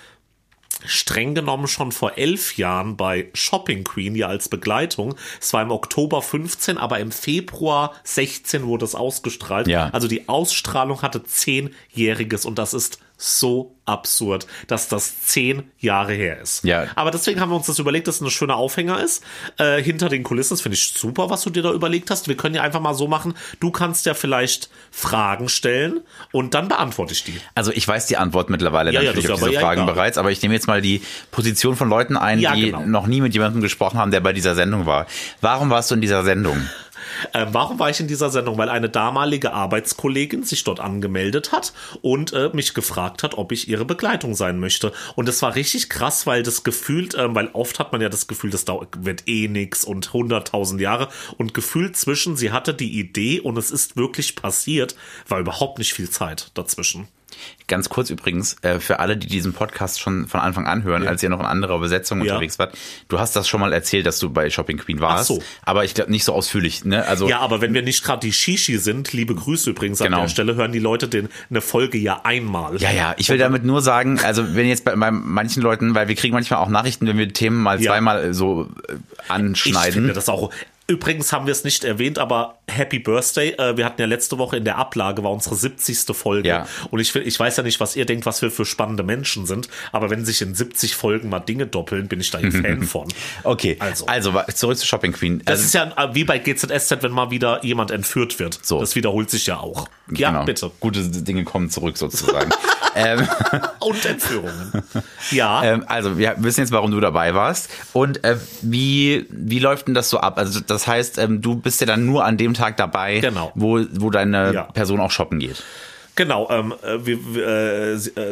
streng genommen schon vor elf Jahren bei Shopping Queen ja als Begleitung. Es war im Oktober fünfzehn, aber im Februar sechzehn wurde es ausgestrahlt. Ja. Also die Ausstrahlung hatte zehnjähriges und das ist so absurd, dass das zehn Jahre her ist. Ja. Aber deswegen haben wir uns das überlegt, dass es ein schöner Aufhänger ist. Äh, hinter den Kulissen, das finde ich super, was du dir da überlegt hast. Wir können ja einfach mal so machen, du kannst ja vielleicht Fragen stellen und dann beantworte ich die. Also ich weiß die Antwort mittlerweile Ja, ja, natürlich das auf ist aber diese ja Fragen egal. bereits, aber ich nehme jetzt mal die Position von Leuten ein, Ja, die genau. noch nie mit jemandem gesprochen haben, der bei dieser Sendung war. Warum warst du in dieser Sendung? Ähm, warum war ich in dieser Sendung? Weil eine damalige Arbeitskollegin sich dort angemeldet hat und äh, mich gefragt hat, ob ich ihre Begleitung sein möchte. Und das war richtig krass, weil das gefühlt, ähm, weil oft hat man ja das Gefühl, das dauert, wird eh nix und hunderttausend Jahre. Und gefühlt zwischen, sie hatte die Idee und es ist wirklich passiert, war überhaupt nicht viel Zeit dazwischen. Ganz kurz übrigens, äh, für alle, die diesen Podcast schon von Anfang an hören, Ja. als ihr noch in anderer Besetzung Ja. unterwegs wart, du hast das schon mal erzählt, dass du bei Shopping Queen warst, Ach so. aber ich glaube nicht so ausführlich. Ne? Also Ja, aber wenn wir nicht gerade die Shishi sind, liebe Grüße übrigens Genau. an der Stelle, hören die Leute den, eine Folge ja einmal. Ja, ja, ich will damit nur sagen, also wenn jetzt bei, bei manchen Leuten, weil wir kriegen manchmal auch Nachrichten, wenn wir Themen mal Ja. zweimal so äh, Ich anschneiden. finde das auch. Übrigens haben wir es nicht erwähnt, aber Happy Birthday. Äh, wir hatten ja letzte Woche in der Ablage, war unsere siebzigste Folge. Ja. Und ich, ich weiß ja nicht, was ihr denkt, was wir für spannende Menschen sind. Aber wenn sich in siebzig Folgen mal Dinge doppeln, bin ich da ein Fan von. Okay, Also. also, wa- zurück zu Shopping Queen. Das Also, ist ja äh, wie bei G Z S Z, wenn mal wieder jemand entführt wird. So. Das wiederholt sich ja auch. Ja, genau, bitte. Gute Dinge kommen zurück sozusagen. ähm, Und Entführungen. Ja. ähm, also wir wissen jetzt, warum du dabei warst. Und äh, wie, wie läuft denn das so ab? Also das heißt, ähm, du bist ja dann nur an dem Tag dabei, Genau. wo, wo deine Ja. Person auch shoppen geht. Genau, ähm, äh, wir, wir, äh,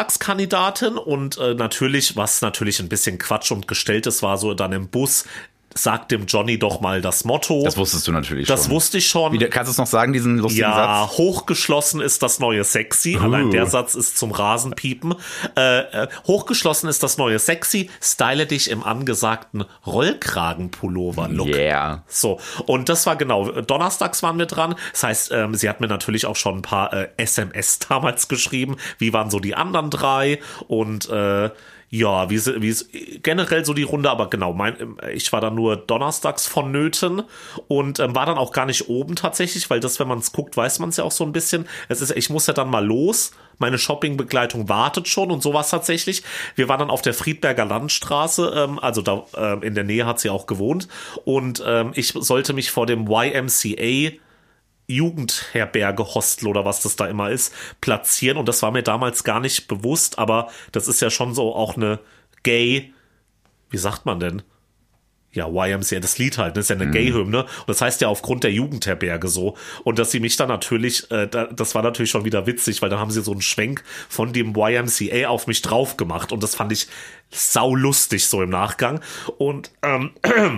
Donnerstagskandidatin und äh, natürlich, was natürlich ein bisschen Quatsch und gestellt ist, war so dann im Bus sag dem Johnny doch mal das Motto. Das wusstest du natürlich das schon. Das wusste ich schon. Wie, kannst du es noch sagen, diesen lustigen ja, Satz? Ja, hochgeschlossen ist das neue Sexy. Uh. Allein der Satz ist zum Rasenpiepen. Äh, äh, hochgeschlossen ist das neue Sexy. Style dich im angesagten Rollkragenpullover-Look. Yeah. So, und das war genau, donnerstags waren wir dran. Das heißt, ähm, sie hat mir natürlich auch schon ein paar äh, S M S damals geschrieben. Wie waren so die anderen drei? Und äh, ja, wie, wie ist generell so die Runde, aber genau, mein, ich war dann nur donnerstags vonnöten und ähm, war dann auch gar nicht oben tatsächlich, weil das, wenn man es guckt, weiß man es ja auch so ein bisschen. Es ist, ich muss ja dann mal los, meine Shoppingbegleitung wartet schon und so war es tatsächlich. Wir waren dann auf der Friedberger Landstraße, ähm, also da ähm, in der Nähe hat sie auch gewohnt und ähm, ich sollte mich vor dem Y M C A Jugendherberge, Hostel oder was das da immer ist, platzieren. Und das war mir damals gar nicht bewusst, aber das ist ja schon so auch eine Gay, wie sagt man denn? Ja, Y M C A, das Lied halt, das ist ja eine mhm. Gay-Hymne. Und das heißt ja aufgrund der Jugendherberge so. Und dass sie mich dann natürlich, äh, das war natürlich schon wieder witzig, weil dann haben sie so einen Schwenk von dem Y M C A auf mich drauf gemacht. Und das fand ich saulustig so im Nachgang. Und ähm,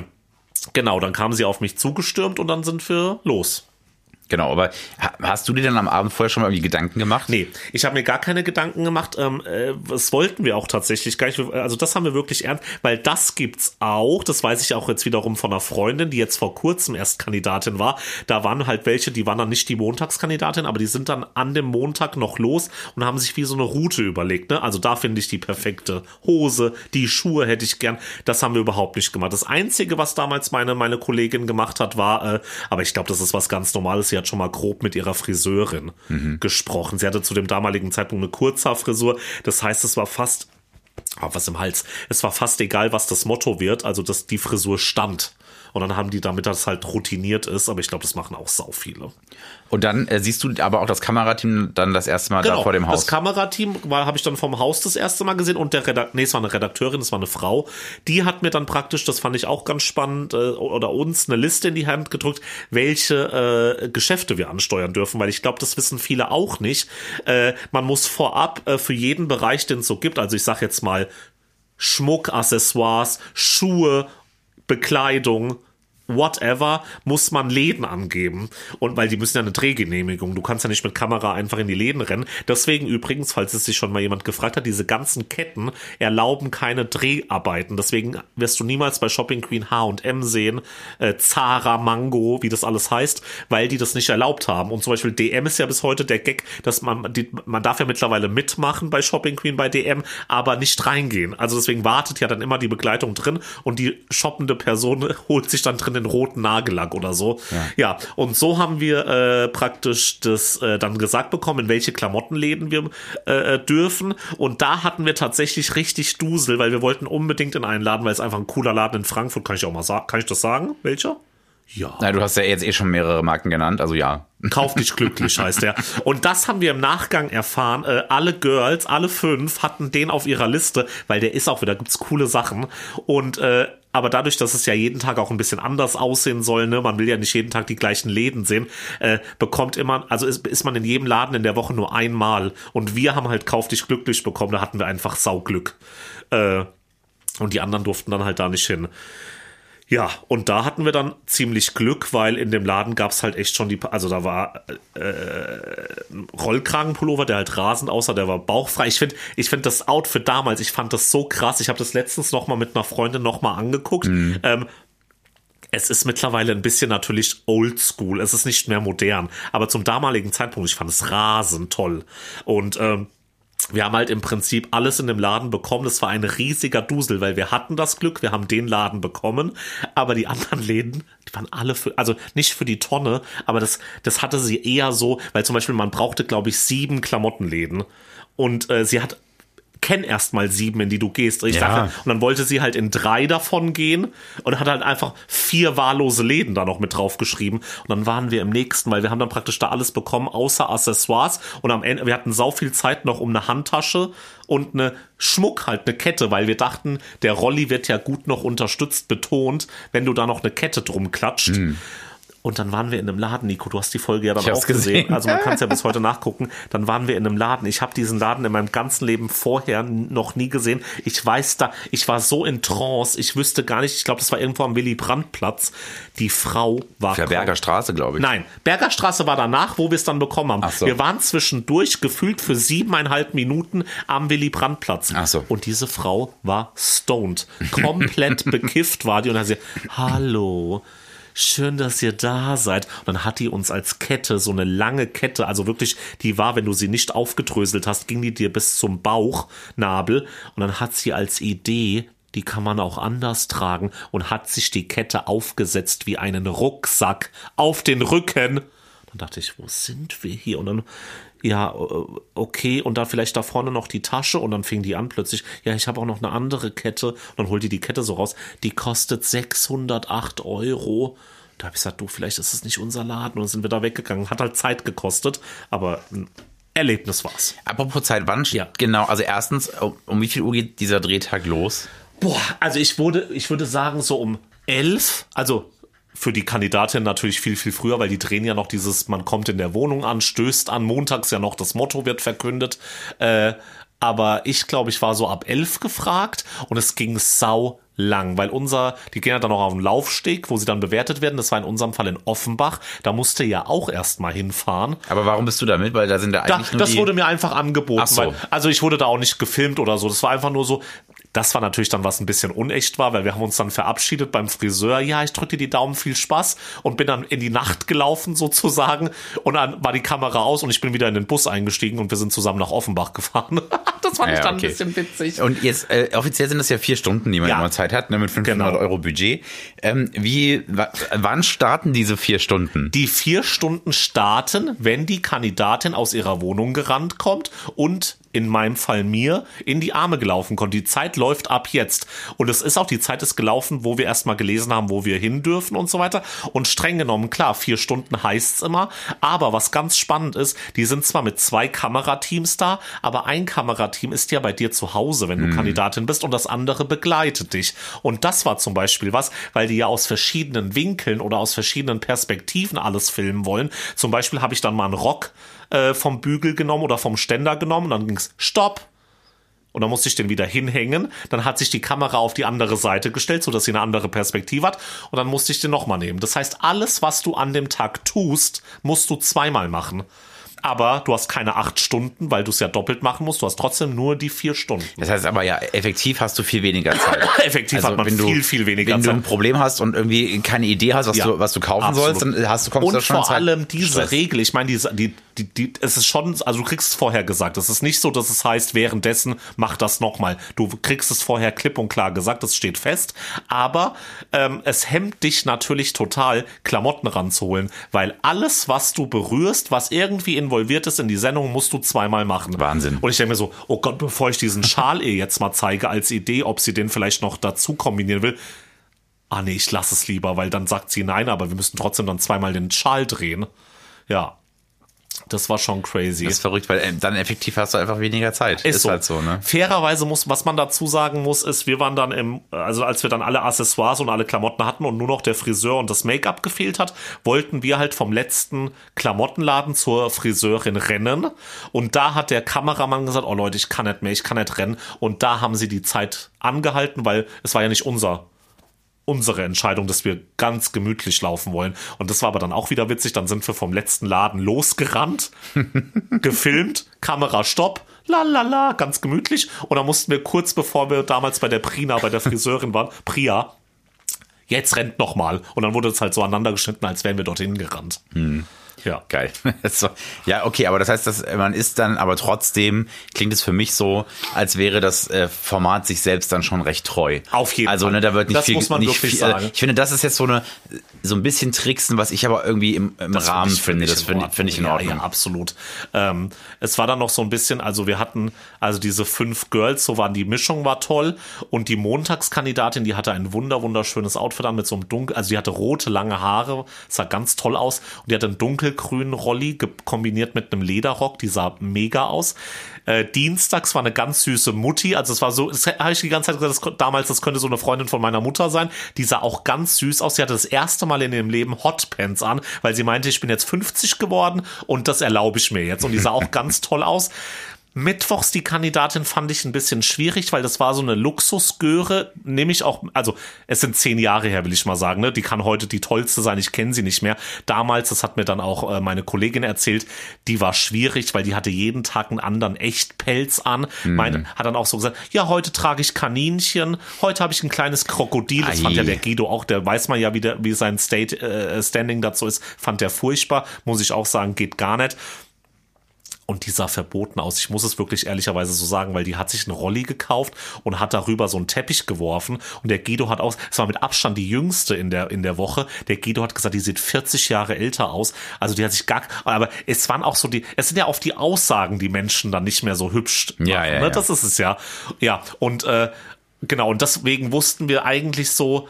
genau, dann kamen sie auf mich zugestürmt und dann sind wir los. Genau, aber hast du dir dann am Abend vorher schon mal irgendwie Gedanken gemacht? Nee, ich habe mir gar keine Gedanken gemacht. Ähm, äh, das wollten wir auch tatsächlich gar nicht. Also das haben wir wirklich ernst, weil das gibt's auch. Das weiß ich auch jetzt wiederum von einer Freundin, die jetzt vor kurzem erst Kandidatin war. Da waren halt welche, die waren dann nicht die Montagskandidatin, aber die sind dann an dem Montag noch los und haben sich wie so eine Route überlegt. Ne? Also da finde ich die perfekte Hose, die Schuhe hätte ich gern. Das haben wir überhaupt nicht gemacht. Das Einzige, was damals meine, meine Kollegin gemacht hat, war, äh, aber ich glaube, das ist was ganz Normales. Sie hat schon mal grob mit ihrer Friseurin mhm. gesprochen. Sie hatte zu dem damaligen Zeitpunkt eine Kurzhaarfrisur. Das heißt, es war fast, oh, was im Hals, es war fast egal, was das Motto wird. Also, dass die Frisur stand. Und dann haben die, damit das halt routiniert ist, aber ich glaube, das machen auch sau viele. Und dann äh, siehst du aber auch das Kamerateam dann das erste Mal genau, da vor dem Haus. Das Kamerateam habe ich dann vom Haus das erste Mal gesehen und der Redakt- nee, es war eine Redakteurin, es war eine Frau, die hat mir dann praktisch, das fand ich auch ganz spannend, äh, oder uns eine Liste in die Hand gedrückt, welche äh, Geschäfte wir ansteuern dürfen, weil ich glaube, das wissen viele auch nicht. Äh, man muss vorab äh, für jeden Bereich, den es so gibt, also ich sag jetzt mal Schmuck, Accessoires, Schuhe, Bekleidung, whatever, muss man Läden angeben. Und weil die müssen ja eine Drehgenehmigung. Du kannst ja nicht mit Kamera einfach in die Läden rennen. Deswegen übrigens, falls es sich schon mal jemand gefragt hat, diese ganzen Ketten erlauben keine Dreharbeiten. Deswegen wirst du niemals bei Shopping Queen H und M sehen, äh, Zara, Mango, wie das alles heißt, weil die das nicht erlaubt haben. Und zum Beispiel D M ist ja bis heute der Gag, dass man, die, man darf ja mittlerweile mitmachen bei Shopping Queen, bei D M, aber nicht reingehen. Also deswegen wartet ja dann immer die Begleitung drin und die shoppende Person holt sich dann drin den roten Nagellack oder so. Ja, ja, und so haben wir äh, praktisch das äh, dann gesagt bekommen, in welche Klamottenläden wir äh, dürfen. Und da hatten wir tatsächlich richtig Dusel, weil wir wollten unbedingt in einen Laden, weil es einfach ein cooler Laden in Frankfurt, kann ich auch mal sagen. Kann ich das sagen? Welcher? Ja. Na, du hast ja jetzt eh schon mehrere Marken genannt, also ja. Kauf dich glücklich, heißt der. Und das haben wir im Nachgang erfahren. Äh, alle Girls, alle fünf hatten den auf ihrer Liste, weil der ist auch wieder, gibt's coole Sachen. Und äh, aber dadurch, dass es ja jeden Tag auch ein bisschen anders aussehen soll, ne, man will ja nicht jeden Tag die gleichen Läden sehen, äh, bekommt immer, also ist, ist man in jedem Laden in der Woche nur einmal. Und wir haben halt Kauf dich glücklich bekommen, da hatten wir einfach Sauglück. Äh, und die anderen durften dann halt da nicht hin. Ja, und da hatten wir dann ziemlich Glück, weil in dem Laden gab's halt echt schon die, also da war äh, ein Rollkragenpullover, der halt rasend aussah, der war bauchfrei. Ich finde, ich finde das Outfit damals, ich fand das so krass. Ich habe das letztens noch mal mit einer Freundin noch mal angeguckt. Mhm. Ähm, es ist mittlerweile ein bisschen natürlich oldschool, es ist nicht mehr modern, aber zum damaligen Zeitpunkt, ich fand es rasend toll. Und ähm, wir haben halt im Prinzip alles in dem Laden bekommen. Das war ein riesiger Dusel, weil wir hatten das Glück, wir haben den Laden bekommen, aber die anderen Läden, die waren alle für, also nicht für die Tonne, aber das, das hatte sie eher so, weil zum Beispiel man brauchte, glaube ich, sieben Klamottenläden und äh, sie hat kenn erst mal sieben, in die du gehst. Ich ja. sag, und dann wollte sie halt in drei davon gehen und hat halt einfach vier wahllose Läden da noch mit drauf geschrieben. Und dann waren wir im nächsten, weil wir haben dann praktisch da alles bekommen, außer Accessoires. Und am Ende, wir hatten sau viel Zeit noch um eine Handtasche und eine Schmuck, halt eine Kette, weil wir dachten, der Rolli wird ja gut noch unterstützt, betont, wenn du da noch eine Kette drum klatscht. Mhm. Und dann waren wir in einem Laden, Nico, du hast die Folge ja dann Ich hab's auch gesehen. gesehen. Also man kann es ja bis heute nachgucken. Dann waren wir in einem Laden. Ich habe diesen Laden in meinem ganzen Leben vorher noch nie gesehen. Ich weiß da, ich war so in Trance, ich wüsste gar nicht, ich glaube, das war irgendwo am Willy-Brandt-Platz. Die Frau war... Der Berger Straße, glaube ich. Nein, Bergerstraße war danach, wo wir es dann bekommen haben. Ach so. Wir waren zwischendurch gefühlt für siebeneinhalb Minuten am Willy-Brandt-Platz. Ach so. Und diese Frau war stoned. Komplett bekifft war die und hat sie, hallo, schön, dass ihr da seid. Und dann hat die uns als Kette, so eine lange Kette, also wirklich, die war, wenn du sie nicht aufgedröselt hast, ging die dir bis zum Bauchnabel. Und dann hat sie als Idee, die kann man auch anders tragen, und hat sich die Kette aufgesetzt wie einen Rucksack auf den Rücken. Dann dachte ich, wo sind wir hier? Und dann, ja, okay, und dann vielleicht da vorne noch die Tasche, und dann fing die an plötzlich, ja, ich habe auch noch eine andere Kette, und dann holt die die Kette so raus, die kostet sechshundertacht Euro. Da habe ich gesagt, du, vielleicht ist es nicht unser Laden, und dann sind wir da weggegangen. Hat halt Zeit gekostet, aber ein Erlebnis war's. Apropos Zeit, wann? Ja. Genau, also erstens, um, um wie viel Uhr geht dieser Drehtag los? Boah, also ich wurde, ich würde sagen so um elf, also für die Kandidatin natürlich viel, viel früher, weil die drehen ja noch dieses, man kommt in der Wohnung an, stößt an, montags ja noch das Motto wird verkündet, äh, aber ich glaube, ich war so ab elf gefragt, und es ging sau lang, weil unser, die gehen ja dann noch auf den Laufsteg, wo sie dann bewertet werden, das war in unserem Fall in Offenbach, da musste ja auch erst mal hinfahren. Aber warum bist du da mit? Weil da sind da Da, eigentlich nur das die... wurde mir einfach angeboten. Ach so. Weil, also ich wurde da auch nicht gefilmt oder so. Das war einfach nur so, das war natürlich dann, was ein bisschen unecht war, weil wir haben uns dann verabschiedet beim Friseur. Ja, ich drücke dir die Daumen, viel Spaß, und bin dann in die Nacht gelaufen sozusagen, und dann war die Kamera aus und ich bin wieder in den Bus eingestiegen und wir sind zusammen nach Offenbach gefahren. Das fand Ja, ich dann okay. ein bisschen witzig. Und jetzt, äh, offiziell sind das ja vier Stunden, die man Ja. immer Zeit hat, ne, mit fünfhundert Genau. Euro Budget. Ähm, wie, w- wann starten diese vier Stunden? Die vier Stunden starten, wenn die Kandidatin aus ihrer Wohnung gerannt kommt und in meinem Fall mir in die Arme gelaufen kommt. Die Zeit läuft ab jetzt. Und es ist auch, die Zeit ist gelaufen, wo wir erstmal gelesen haben, wo wir hin dürfen und so weiter. Und streng genommen, klar, vier Stunden heißt's immer. Aber was ganz spannend ist, die sind zwar mit zwei Kamerateams da, aber ein Kamerateam ist ja bei dir zu Hause, wenn du Kandidatin bist, und das andere begleitet dich. Und das war zum Beispiel was, weil die ja aus verschiedenen Winkeln oder aus verschiedenen Perspektiven alles filmen wollen. Zum Beispiel habe ich dann mal einen Rock äh, vom Bügel genommen oder vom Ständer genommen, und dann ging's Stopp. Und dann musste ich den wieder hinhängen. Dann hat sich die Kamera auf die andere Seite gestellt, sodass sie eine andere Perspektive hat. Und dann musste ich den nochmal nehmen. Das heißt, alles, was du an dem Tag tust, musst du zweimal machen. Aber du hast keine acht Stunden, weil du es ja doppelt machen musst. Du hast trotzdem nur die vier Stunden. Das heißt aber ja, effektiv hast du viel weniger Zeit. Effektiv hat man wenn du, viel, viel weniger Wenn du Zeit. ein Problem hast und irgendwie keine Idee hast, was, Ja, du, was du kaufen absolut. sollst, dann hast du, kommst Und du da schon in vor Zeit- allem diese Stress. Regel, ich meine, die, die, die, die, es ist schon, also du kriegst es vorher gesagt. Es ist nicht so, dass es heißt, währenddessen mach das nochmal. Du kriegst es vorher klipp und klar gesagt, es steht fest. Aber ähm, es hemmt dich natürlich total, Klamotten ranzuholen, weil alles, was du berührst, was irgendwie involviert ist in die Sendung, musst du zweimal machen. Wahnsinn. Und ich denke mir so, oh Gott, bevor ich diesen Schal eh jetzt mal zeige als Idee, ob sie den vielleicht noch dazu kombinieren will, ah nee, ich lasse es lieber, weil dann sagt sie nein, aber wir müssen trotzdem dann zweimal den Schal drehen. Ja, das war schon crazy. Das ist verrückt, weil äh, dann effektiv hast du einfach weniger Zeit. Ist, halt so, ne? Fairerweise muss, was man dazu sagen muss, ist, wir waren dann im, also als wir dann alle Accessoires und alle Klamotten hatten und nur noch der Friseur und das Make-up gefehlt hat, wollten wir halt vom letzten Klamottenladen zur Friseurin rennen. Und da hat der Kameramann gesagt, oh Leute, ich kann nicht mehr, ich kann nicht rennen. Und da haben sie die Zeit angehalten, weil es war ja nicht unser unsere Entscheidung, dass wir ganz gemütlich laufen wollen. Und das war aber dann auch wieder witzig. Dann sind wir vom letzten Laden losgerannt, gefilmt, Kamera stopp, la la la, ganz gemütlich. Und dann mussten wir kurz bevor wir damals bei der Prina, bei der Friseurin waren, Priya, jetzt rennt noch mal. Und dann wurde es halt so aneinander geschnitten, als wären wir dorthin gerannt. Hm. Ja. Geil. So. Ja, okay, aber das heißt, dass man ist dann, aber trotzdem klingt es für mich so, als wäre das äh, Format sich selbst dann schon recht treu. Auf jeden also, Fall. Ne, da wird nicht Das viel, muss man nicht wirklich viel, sagen. Äh, ich finde, das ist jetzt so eine, so ein bisschen Tricksen, was ich aber irgendwie im, im Das Rahmen find finde. ich Das in finde Ordnung. find ich in Ordnung. Ja, ja, absolut. Ähm, es war dann noch so ein bisschen, also wir hatten, also diese fünf Girls, so waren die Mischung war toll, und die Montagskandidatin, die hatte ein wunder, wunderschönes Outfit an mit so einem dunkel, also die hatte rote, lange Haare, sah ganz toll aus, und die hatte ein dunkel hellgrünen Rolli ge- kombiniert mit einem Lederrock, die sah mega aus. Äh, dienstags war eine ganz süße Mutti, also es war so, das habe ich die ganze Zeit gesagt, das, damals, das könnte so eine Freundin von meiner Mutter sein, die sah auch ganz süß aus. Sie hatte das erste Mal in ihrem Leben Hotpants an, weil sie meinte, ich bin jetzt fünfzig geworden und das erlaube ich mir jetzt. Und die sah auch ganz toll aus. Mittwochs die Kandidatin fand ich ein bisschen schwierig, weil das war so eine Luxusgöre, nehme ich auch, also es sind zehn Jahre her, will ich mal sagen, ne? Die kann heute die tollste sein, ich kenne sie nicht mehr. Damals, das hat mir dann auch äh, meine Kollegin erzählt, die war schwierig, weil die hatte jeden Tag einen anderen Echtpelz an. Mhm. Meine, hat dann auch so gesagt, ja, heute trage ich Kaninchen, heute habe ich ein kleines Krokodil. Das Ei. Fand ja der Guido auch, der weiß man ja, wie, der, wie sein State, äh, Standing dazu ist, fand der furchtbar, muss ich auch sagen, geht gar nicht. Und die sah verboten aus. Ich muss es wirklich ehrlicherweise so sagen, weil die hat sich einen Rolli gekauft und hat darüber so einen Teppich geworfen. Und der Guido hat aus, es war mit Abstand die jüngste in der, in der Woche. Der Guido hat gesagt, die sieht vierzig Jahre älter aus. Also die hat sich gar, aber es waren auch so die, es sind ja oft die Aussagen, die Menschen dann nicht mehr so hübsch machen. Ja, ja, ne? ja. Das ist es ja. Ja, und äh, genau, und deswegen wussten wir eigentlich so,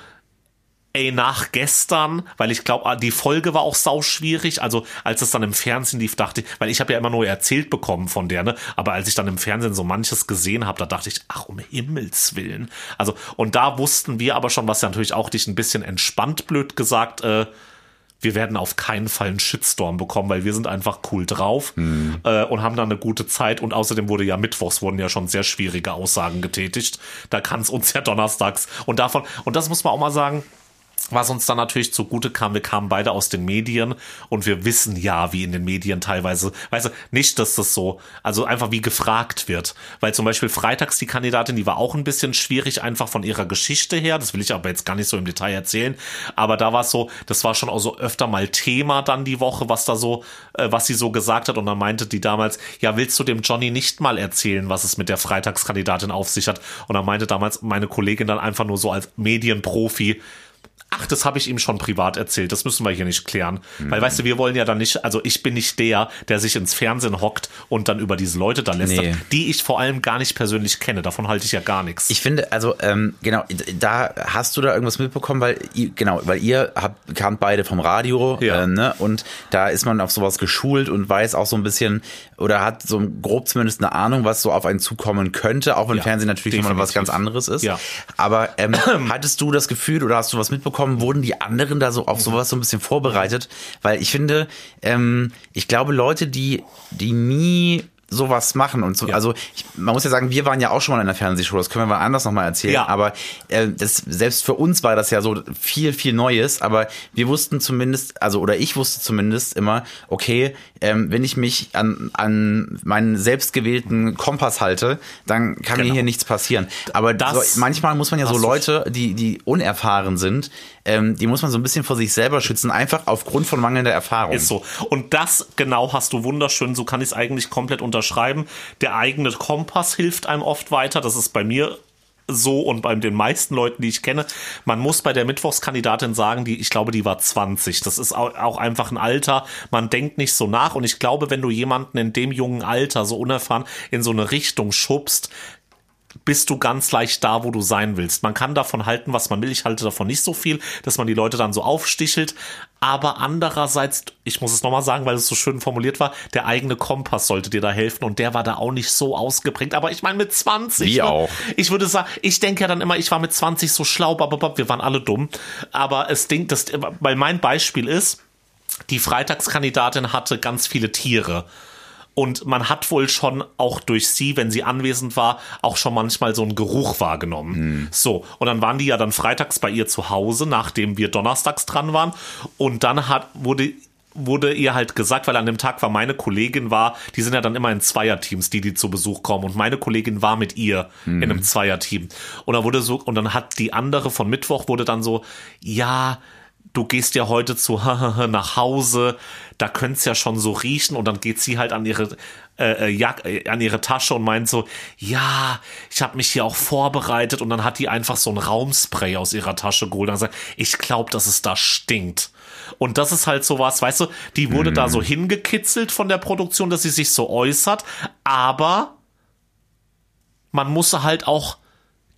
ey, nach gestern, weil ich glaube, die Folge war auch sauschwierig, also als es dann im Fernsehen lief, dachte ich, weil ich habe ja immer nur erzählt bekommen von der, ne, aber als ich dann im Fernsehen so manches gesehen habe, da dachte ich, ach, um Himmels Willen, also, und da wussten wir aber schon, was ja natürlich auch dich ein bisschen entspannt, blöd gesagt, äh, wir werden auf keinen Fall einen Shitstorm bekommen, weil wir sind einfach cool drauf hm. äh, und haben dann eine gute Zeit. Und außerdem wurde ja mittwochs wurden ja schon sehr schwierige Aussagen getätigt. Da kann es uns ja donnerstags und davon, und das muss man auch mal sagen, was uns dann natürlich zugute kam, wir kamen beide aus den Medien und wir wissen ja, wie in den Medien teilweise, weißt du, nicht, dass das so, also einfach wie gefragt wird, weil zum Beispiel freitags die Kandidatin, die war auch ein bisschen schwierig, einfach von ihrer Geschichte her, das will ich aber jetzt gar nicht so im Detail erzählen, aber da war es so, das war schon auch so öfter mal Thema dann die Woche, was da so, äh, was sie so gesagt hat und dann meinte die damals, ja, willst du dem Johnny nicht mal erzählen, was es mit der Freitagskandidatin auf sich hat? Und dann meinte damals meine Kollegin dann einfach nur so als Medienprofi, ach, das habe ich ihm schon privat erzählt, das müssen wir hier nicht klären. Mhm. Weil, weißt du, wir wollen ja dann nicht, also ich bin nicht der, der sich ins Fernsehen hockt und dann über diese Leute da lästert, nee. die ich vor allem gar nicht persönlich kenne. Davon halte ich ja gar nichts. Ich finde, also ähm, genau, da hast du da irgendwas mitbekommen, weil genau, weil ihr habt, kamt beide vom Radio, ja. äh, ne? Und da ist man auf sowas geschult und weiß auch so ein bisschen oder hat so grob zumindest eine Ahnung, was so auf einen zukommen könnte, auch wenn ja, Fernsehen natürlich immer was ganz anderes ist. Ja. Aber ähm, hattest du das Gefühl oder hast du was mitbekommen, wurden die anderen da so auf sowas so ein bisschen vorbereitet? Weil ich finde, ähm, ich glaube, Leute, die, die nie sowas machen und so, ja. also ich, man muss ja sagen, wir waren ja auch schon mal in einer Fernsehshow, das können wir mal anders nochmal erzählen, ja. aber äh, das, selbst für uns war das ja so viel, viel Neues, aber wir wussten zumindest, also oder ich wusste zumindest immer, okay, ähm, wenn ich mich an, an meinen selbstgewählten Kompass halte, dann kann genau. mir hier nichts passieren. Aber das, so, manchmal muss man ja so Leute, die, die unerfahren sind, ähm, die muss man so ein bisschen vor sich selber schützen, einfach aufgrund von mangelnder Erfahrung. Ist so. Und das genau hast du wunderschön, so kann ich es eigentlich komplett unterschreiben. Der eigene Kompass hilft einem oft weiter. Das ist bei mir so und bei den meisten Leuten, die ich kenne. Man muss bei der Mittwochskandidatin sagen, die, ich glaube, die war zwanzig. Das ist auch einfach ein Alter. Man denkt nicht so nach. Und ich glaube, wenn du jemanden in dem jungen Alter so unerfahren in so eine Richtung schubst, bist du ganz leicht da, wo du sein willst. Man kann davon halten, was man will. Ich halte davon nicht so viel, dass man die Leute dann so aufstichelt. Aber andererseits, ich muss es nochmal sagen, weil es so schön formuliert war, der eigene Kompass sollte dir da helfen und der war da auch nicht so ausgeprägt. Aber ich meine mit zwanzig. Wie ne? auch. Ich würde sagen, ich denke ja dann immer, ich war mit zwanzig so schlau, bababab, wir waren alle dumm. Aber es Ding, das, weil mein Beispiel ist, die Freitagskandidatin hatte ganz viele Tiere. Und man hat wohl schon auch durch sie, wenn sie anwesend war, auch schon manchmal so einen Geruch wahrgenommen. Hm. So, und dann waren die ja dann freitags bei ihr zu Hause, nachdem wir donnerstags dran waren. Und dann hat, wurde, wurde ihr halt gesagt, weil an dem Tag war meine Kollegin war, die sind ja dann immer in Zweierteams, die, die zu Besuch kommen. Und meine Kollegin war mit ihr hm. in einem Zweierteam. Und dann wurde so, und dann hat die andere von Mittwoch wurde dann so, ja, du gehst ja heute zu nach Hause, da könnt's ja schon so riechen und dann geht sie halt an ihre äh, Jack, äh, an ihre Tasche und meint so, ja, ich habe mich hier auch vorbereitet und dann hat die einfach so ein Raumspray aus ihrer Tasche geholt und dann sagt, ich glaube, dass es da stinkt. Und das ist halt sowas, weißt du, die wurde hm. da so hingekitzelt von der Produktion, dass sie sich so äußert, aber man muss halt auch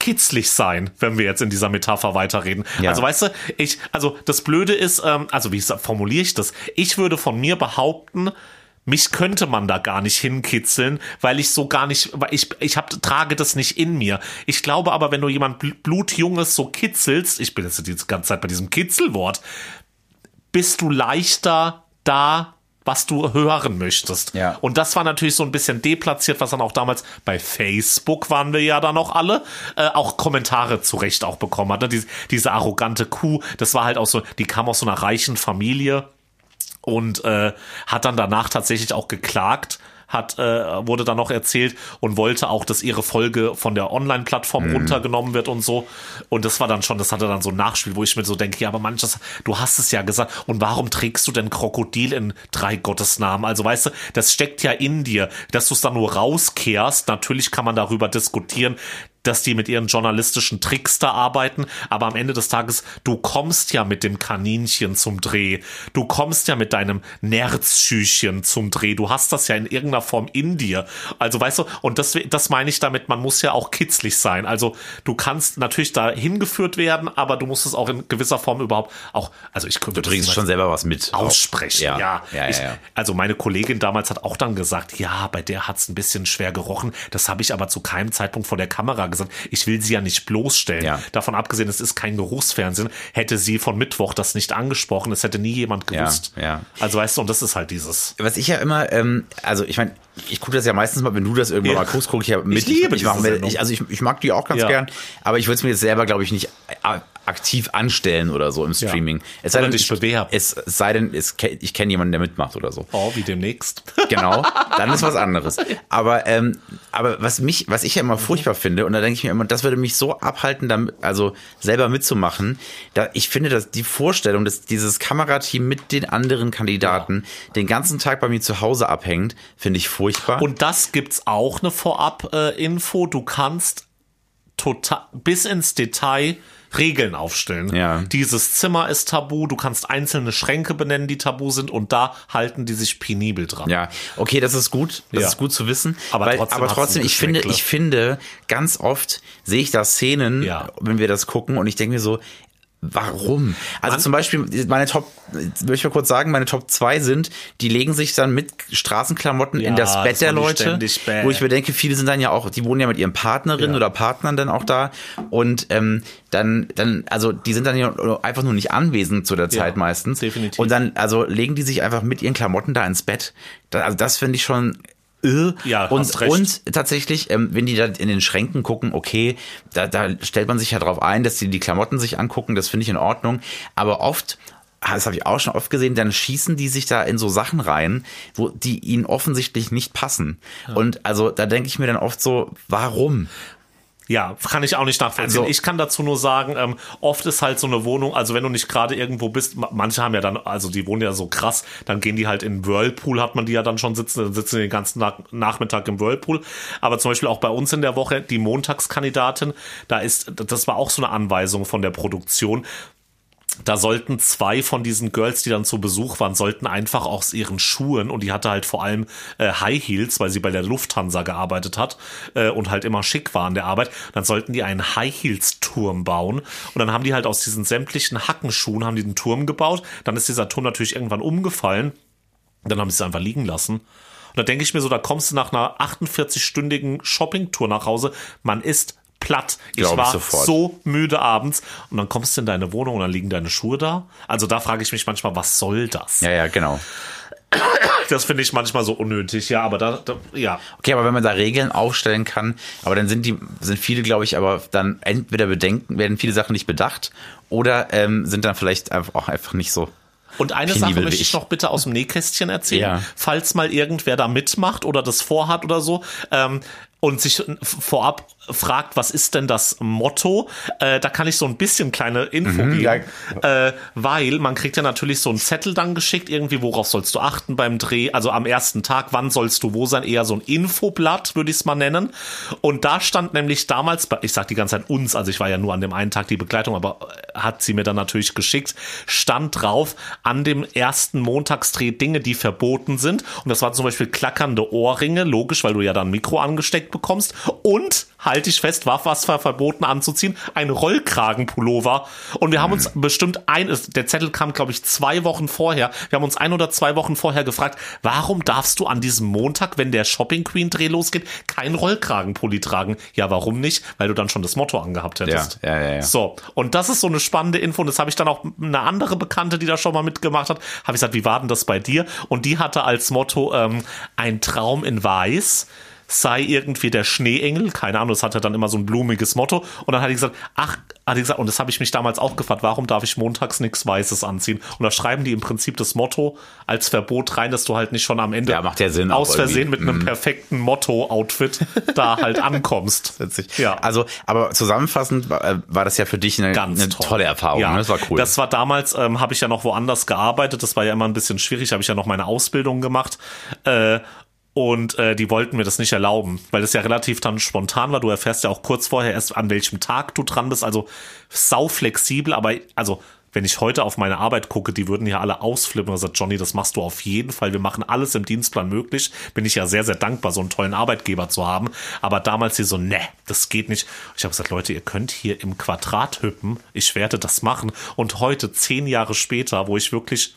kitzlig sein, wenn wir jetzt in dieser Metapher weiterreden. Ja. Also weißt du, ich, also das Blöde ist, ähm, also wie formuliere ich das? Ich würde von mir behaupten, mich könnte man da gar nicht hinkitzeln, weil ich so gar nicht, weil ich, ich hab, trage das nicht in mir. Ich glaube aber, wenn du jemand Blutjunges so kitzelst, ich bin jetzt die ganze Zeit bei diesem Kitzelwort, bist du leichter da, was du hören möchtest. Ja. Und das war natürlich so ein bisschen deplatziert, was dann auch damals bei Facebook waren wir ja da noch alle, äh, auch Kommentare zu Recht auch bekommen hat. Ne? Diese, diese arrogante Kuh, das war halt auch so, die kam aus so einer reichen Familie und äh, hat dann danach tatsächlich auch geklagt, hat äh, wurde dann noch erzählt und wollte auch, dass ihre Folge von der Online-Plattform mhm. runtergenommen wird und so. Und das war dann schon, das hatte dann so ein Nachspiel, wo ich mir so denke, ja, aber manches, du hast es ja gesagt. Und warum trägst du denn Krokodil in drei Gottesnamen? Also weißt du, das steckt ja in dir, dass du es dann nur rauskehrst. Natürlich kann man darüber diskutieren, dass die mit ihren journalistischen Tricks da arbeiten, aber am Ende des Tages, du kommst ja mit dem Kaninchen zum Dreh, du kommst ja mit deinem Nerzschüchen zum Dreh, du hast das ja in irgendeiner Form in dir, also weißt du, und das, das meine ich damit, man muss ja auch kitzlig sein, also du kannst natürlich da hingeführt werden, aber du musst es auch in gewisser Form überhaupt auch, also ich könnte... Du trinkst schon selber was mit. Aussprechen, ja. ja. ja, ich, ja, ja. Also meine Kollegin damals hat auch dann gesagt, ja, bei der hat's ein bisschen schwer gerochen, das habe ich aber zu keinem Zeitpunkt vor der Kamera gesagt, ich will sie ja nicht bloßstellen. Ja. Davon abgesehen, es ist kein Geruchsfernsehen, hätte sie von Mittwoch das nicht angesprochen, es hätte nie jemand gewusst. Ja, ja. Also weißt du, und das ist halt dieses. Was ich ja immer, ähm, also ich meine, ich gucke das ja meistens mal, wenn du das irgendwann ja. mal guckst, gucke ich ja mit. Ich liebe ich, ich, mach, ich Also ich, ich mag die auch ganz ja. gern, aber ich würde es mir jetzt selber, glaube ich, nicht aktiv anstellen oder so im Streaming. Ja. Es sei oder denn, dich bewerben. Es sei denn, es, ich kenne jemanden, der mitmacht oder so. Oh, wie demnächst. Genau, dann ist was anderes. Aber, ähm, aber was mich, was ich ja immer furchtbar finde, und da denke ich mir immer, das würde mich so abhalten, damit, also selber mitzumachen. Da, ich finde, dass die Vorstellung, dass dieses Kamerateam mit den anderen Kandidaten ja. den ganzen Tag bei mir zu Hause abhängt, finde ich furchtbar. Und das gibt's auch eine Vorab-Info. Du kannst total bis ins Detail Regeln aufstellen. Ja. Dieses Zimmer ist tabu, du kannst einzelne Schränke benennen, die tabu sind, und da halten die sich penibel dran. Ja, okay, das ist gut, das ja. ist gut zu wissen. Aber weil, trotzdem, aber trotzdem ich finde, ich finde, ganz oft sehe ich da Szenen, ja. wenn wir das gucken, und ich denke mir so, warum? Also Man, zum Beispiel, meine Top, möchte ich mal kurz sagen, meine Top zwei sind, die legen sich dann mit Straßenklamotten ja, in das Bett das der Leute, wo ich mir denke, viele sind dann ja auch, die wohnen ja mit ihren Partnerinnen ja. oder Partnern dann auch da, und ähm, dann, dann, also die sind dann ja einfach nur nicht anwesend zu der Zeit ja, meistens. Definitiv. Und dann, also legen die sich einfach mit ihren Klamotten da ins Bett. Da, also das finde ich schon... Ja, und, und tatsächlich, ähm, wenn die da in den Schränken gucken, okay, da, da stellt man sich ja drauf ein, dass die die Klamotten sich angucken, das finde ich in Ordnung, aber oft, das habe ich auch schon oft gesehen, dann schießen die sich da in so Sachen rein, wo die ihnen offensichtlich nicht passen. Ja. Und also da denke ich mir dann oft so, warum? Ja, kann ich auch nicht nachvollziehen. Also, ich kann dazu nur sagen, ähm, oft ist halt so eine Wohnung, also wenn du nicht gerade irgendwo bist, manche haben ja dann, also die wohnen ja so krass, dann gehen die halt in Whirlpool, hat man die ja dann schon sitzen, dann sitzen die den ganzen Nach- Nachmittag im Whirlpool. Aber zum Beispiel auch bei uns in der Woche, die Montagskandidatin, da ist, das war auch so eine Anweisung von der Produktion. Da sollten zwei von diesen Girls, die dann zu Besuch waren, sollten einfach aus ihren Schuhen, und die hatte halt vor allem äh, High Heels, weil sie bei der Lufthansa gearbeitet hat äh, und halt immer schick war an der Arbeit, dann sollten die einen High Heels Turm bauen, und dann haben die halt aus diesen sämtlichen Hackenschuhen haben die den Turm gebaut, dann ist dieser Turm natürlich irgendwann umgefallen, dann haben sie es einfach liegen lassen. Und da denke ich mir so, da kommst du nach einer achtundvierzig-stündigen Shoppingtour nach Hause, man ist platt. Ich Glaub war ich so müde abends, und dann kommst du in deine Wohnung und dann liegen deine Schuhe da. Also da frage ich mich manchmal, was soll das? Ja, ja, genau. Das finde ich manchmal so unnötig, ja, aber da, da, ja. Okay, aber wenn man da Regeln aufstellen kann, aber dann sind die, sind viele, glaube ich, aber dann entweder bedenken, werden viele Sachen nicht bedacht, oder ähm, sind dann vielleicht einfach auch einfach nicht so. Und eine Sache möchte ich noch bitte aus dem Nähkästchen erzählen, ja. falls mal irgendwer da mitmacht oder das vorhat oder so, ähm, und sich vorab fragt, was ist denn das Motto? Äh, da kann ich so ein bisschen kleine Info mhm, geben, ja. äh, weil man kriegt ja natürlich so einen Zettel dann geschickt, irgendwie, worauf sollst du achten beim Dreh, also am ersten Tag, wann sollst du wo sein, eher so ein Infoblatt, würde ich es mal nennen. Und da stand nämlich damals, ich sag die ganze Zeit uns, also ich war ja nur an dem einen Tag die Begleitung, aber hat sie mir dann natürlich geschickt, stand drauf, an dem ersten Montagsdreh Dinge, die verboten sind. Und das waren zum Beispiel klackernde Ohrringe, logisch, weil du ja dann ein Mikro angesteckt geschenkt bekommst und, halt dich fest, war was verboten anzuziehen, ein Rollkragenpullover. Und wir haben uns bestimmt ein, der Zettel kam, glaube ich, zwei Wochen vorher, wir haben uns ein oder zwei Wochen vorher gefragt, warum darfst du an diesem Montag, wenn der Shopping Queen Dreh losgeht, kein Rollkragenpulli tragen? Ja, warum nicht? Weil du dann schon das Motto angehabt hättest. Ja, ja, ja, ja. So, und das ist so eine spannende Info und das habe ich dann auch eine andere Bekannte, die da schon mal mitgemacht hat, habe ich gesagt, wie war denn das bei dir? Und die hatte als Motto ähm, ein Traum in Weiß sei irgendwie der Schneeengel, keine Ahnung, das hatte dann immer so ein blumiges Motto und dann hat die gesagt, ach, hat die gesagt, und das habe ich mich damals auch gefragt, warum darf ich montags nichts Weißes anziehen? Und da schreiben die im Prinzip das Motto als Verbot rein, dass du halt nicht schon am Ende ja, macht ja Sinn aus Versehen mit einem mhm. perfekten Motto-Outfit da halt ankommst. Witzig. Ja. Also, aber zusammenfassend war, war das ja für dich eine, Ganz eine toll. tolle Erfahrung. Ja, ne? Das war cool. Das war damals, ähm, habe ich ja noch woanders gearbeitet, das war ja immer ein bisschen schwierig, habe ich ja noch meine Ausbildung gemacht, äh, Und äh, die wollten mir das nicht erlauben, weil das ja relativ dann spontan war. Du erfährst ja auch kurz vorher erst, an welchem Tag du dran bist. Also sau flexibel, aber also wenn ich heute auf meine Arbeit gucke, die würden ja alle ausflippen und sagen, Johnny, das machst du auf jeden Fall. Wir machen alles im Dienstplan möglich. Bin ich ja sehr, sehr dankbar, so einen tollen Arbeitgeber zu haben. Aber damals hier so, ne, das geht nicht. Ich habe gesagt, Leute, ihr könnt hier im Quadrat hüppen. Ich werde das machen. Und heute, zehn Jahre später, wo ich wirklich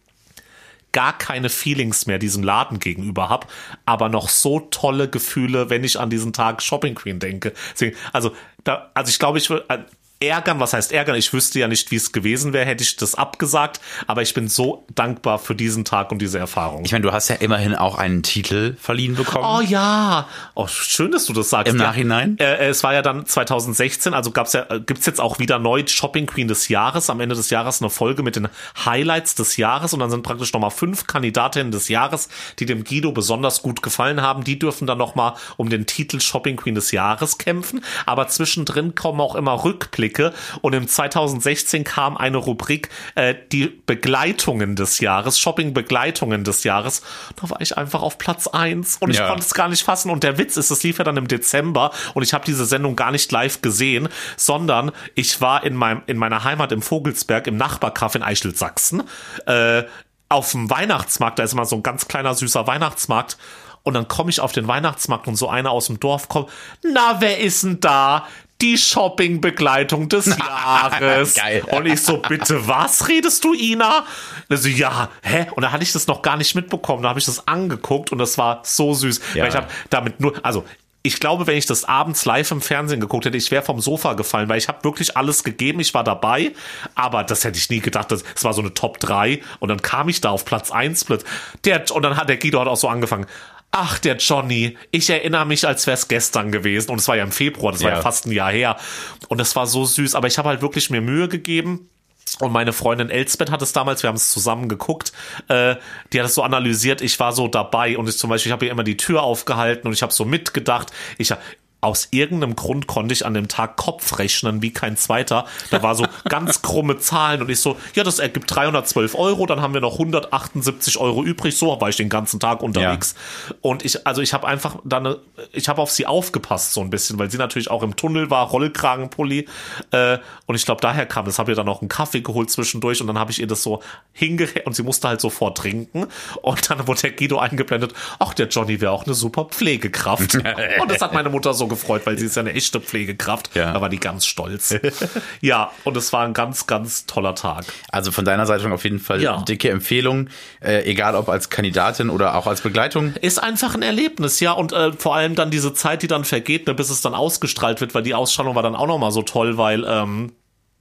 gar keine Feelings mehr diesem Laden gegenüber hab, aber noch so tolle Gefühle, wenn ich an diesen Tag Shopping Queen denke. Deswegen, also, da, also ich glaube, ich würde ärgern, was heißt ärgern? Ich wüsste ja nicht, wie es gewesen wäre, hätte ich das abgesagt, aber ich bin so dankbar für diesen Tag und diese Erfahrung. Ich meine, du hast ja immerhin auch einen Titel verliehen bekommen. Oh ja, oh, schön, dass du das sagst. Im ja. Nachhinein? Äh, es war ja dann zwanzig sechzehn, also gab's ja, gibt's jetzt auch wieder neu Shopping Queen des Jahres, am Ende des Jahres eine Folge mit den Highlights des Jahres und dann sind praktisch nochmal fünf Kandidatinnen des Jahres, die dem Guido besonders gut gefallen haben, die dürfen dann nochmal um den Titel Shopping Queen des Jahres kämpfen, aber zwischendrin kommen auch immer Rückblicke und im zwanzig sechzehn kam eine Rubrik, äh, die Begleitungen des Jahres, Shopping-Begleitungen des Jahres. Da war ich einfach auf Platz eins und ich ja. konnte es gar nicht fassen. Und der Witz ist, es lief ja dann im Dezember und ich habe diese Sendung gar nicht live gesehen, sondern ich war in meinem in meiner Heimat im Vogelsberg, im Nachbarkaff in Eichel-Sachsen, äh, auf dem Weihnachtsmarkt, da ist immer so ein ganz kleiner, süßer Weihnachtsmarkt. Und dann komme ich auf den Weihnachtsmarkt und so einer aus dem Dorf kommt, na, wer ist denn da? Die Shopping-Begleitung des Jahres. Geil. Und ich so, bitte, was redest du, Ina? Also, ja, hä? Und da hatte ich das noch gar nicht mitbekommen. Da habe ich das angeguckt und das war so süß. Ja. Weil ich habe damit nur, also ich glaube, wenn ich das abends live im Fernsehen geguckt hätte, ich wäre vom Sofa gefallen, weil ich habe wirklich alles gegeben, ich war dabei, aber das hätte ich nie gedacht, das, das war so eine Top drei und dann kam ich da auf Platz eins. Der, und dann hat der Guido hat auch so angefangen, ach, der Johnny, ich erinnere mich, als wäre es gestern gewesen und es war ja im Februar, das war ja. ja fast ein Jahr her und das war so süß, aber ich habe halt wirklich mir Mühe gegeben. Und meine Freundin Elsbeth hat es damals, wir haben es zusammen geguckt, äh, die hat es so analysiert, ich war so dabei und ich zum Beispiel, ich habe ihr immer die Tür aufgehalten und ich habe so mitgedacht, ich aus irgendeinem Grund konnte ich an dem Tag Kopf rechnen wie kein zweiter. Da war so ganz krumme Zahlen und ich so, ja, das ergibt dreihundertzwölf Euro, dann haben wir noch hundertachtundsiebzig Euro übrig. So war ich den ganzen Tag unterwegs. Ja. Und ich, also ich habe einfach dann, ich habe auf sie aufgepasst so ein bisschen, weil sie natürlich auch im Tunnel war, Rollkragenpulli. Äh, und ich glaube, daher kam das. Habe ihr dann noch einen Kaffee geholt zwischendurch und dann habe ich ihr das so hingehängt und sie musste halt sofort trinken. Und dann wurde der Guido eingeblendet, ach, der Johnny wäre auch eine super Pflegekraft. Und das hat meine Mutter so gefreut, weil sie ist ja eine echte Pflegekraft. Ja. Da war die ganz stolz. Ja, und es war ein ganz, ganz toller Tag. Also von deiner Seite auf jeden Fall ja. dicke Empfehlung, äh, egal ob als Kandidatin oder auch als Begleitung. Ist einfach ein Erlebnis, ja, und äh, vor allem dann diese Zeit, die dann vergeht, ne, bis es dann ausgestrahlt wird, weil die Ausstrahlung war dann auch nochmal so toll, weil ähm,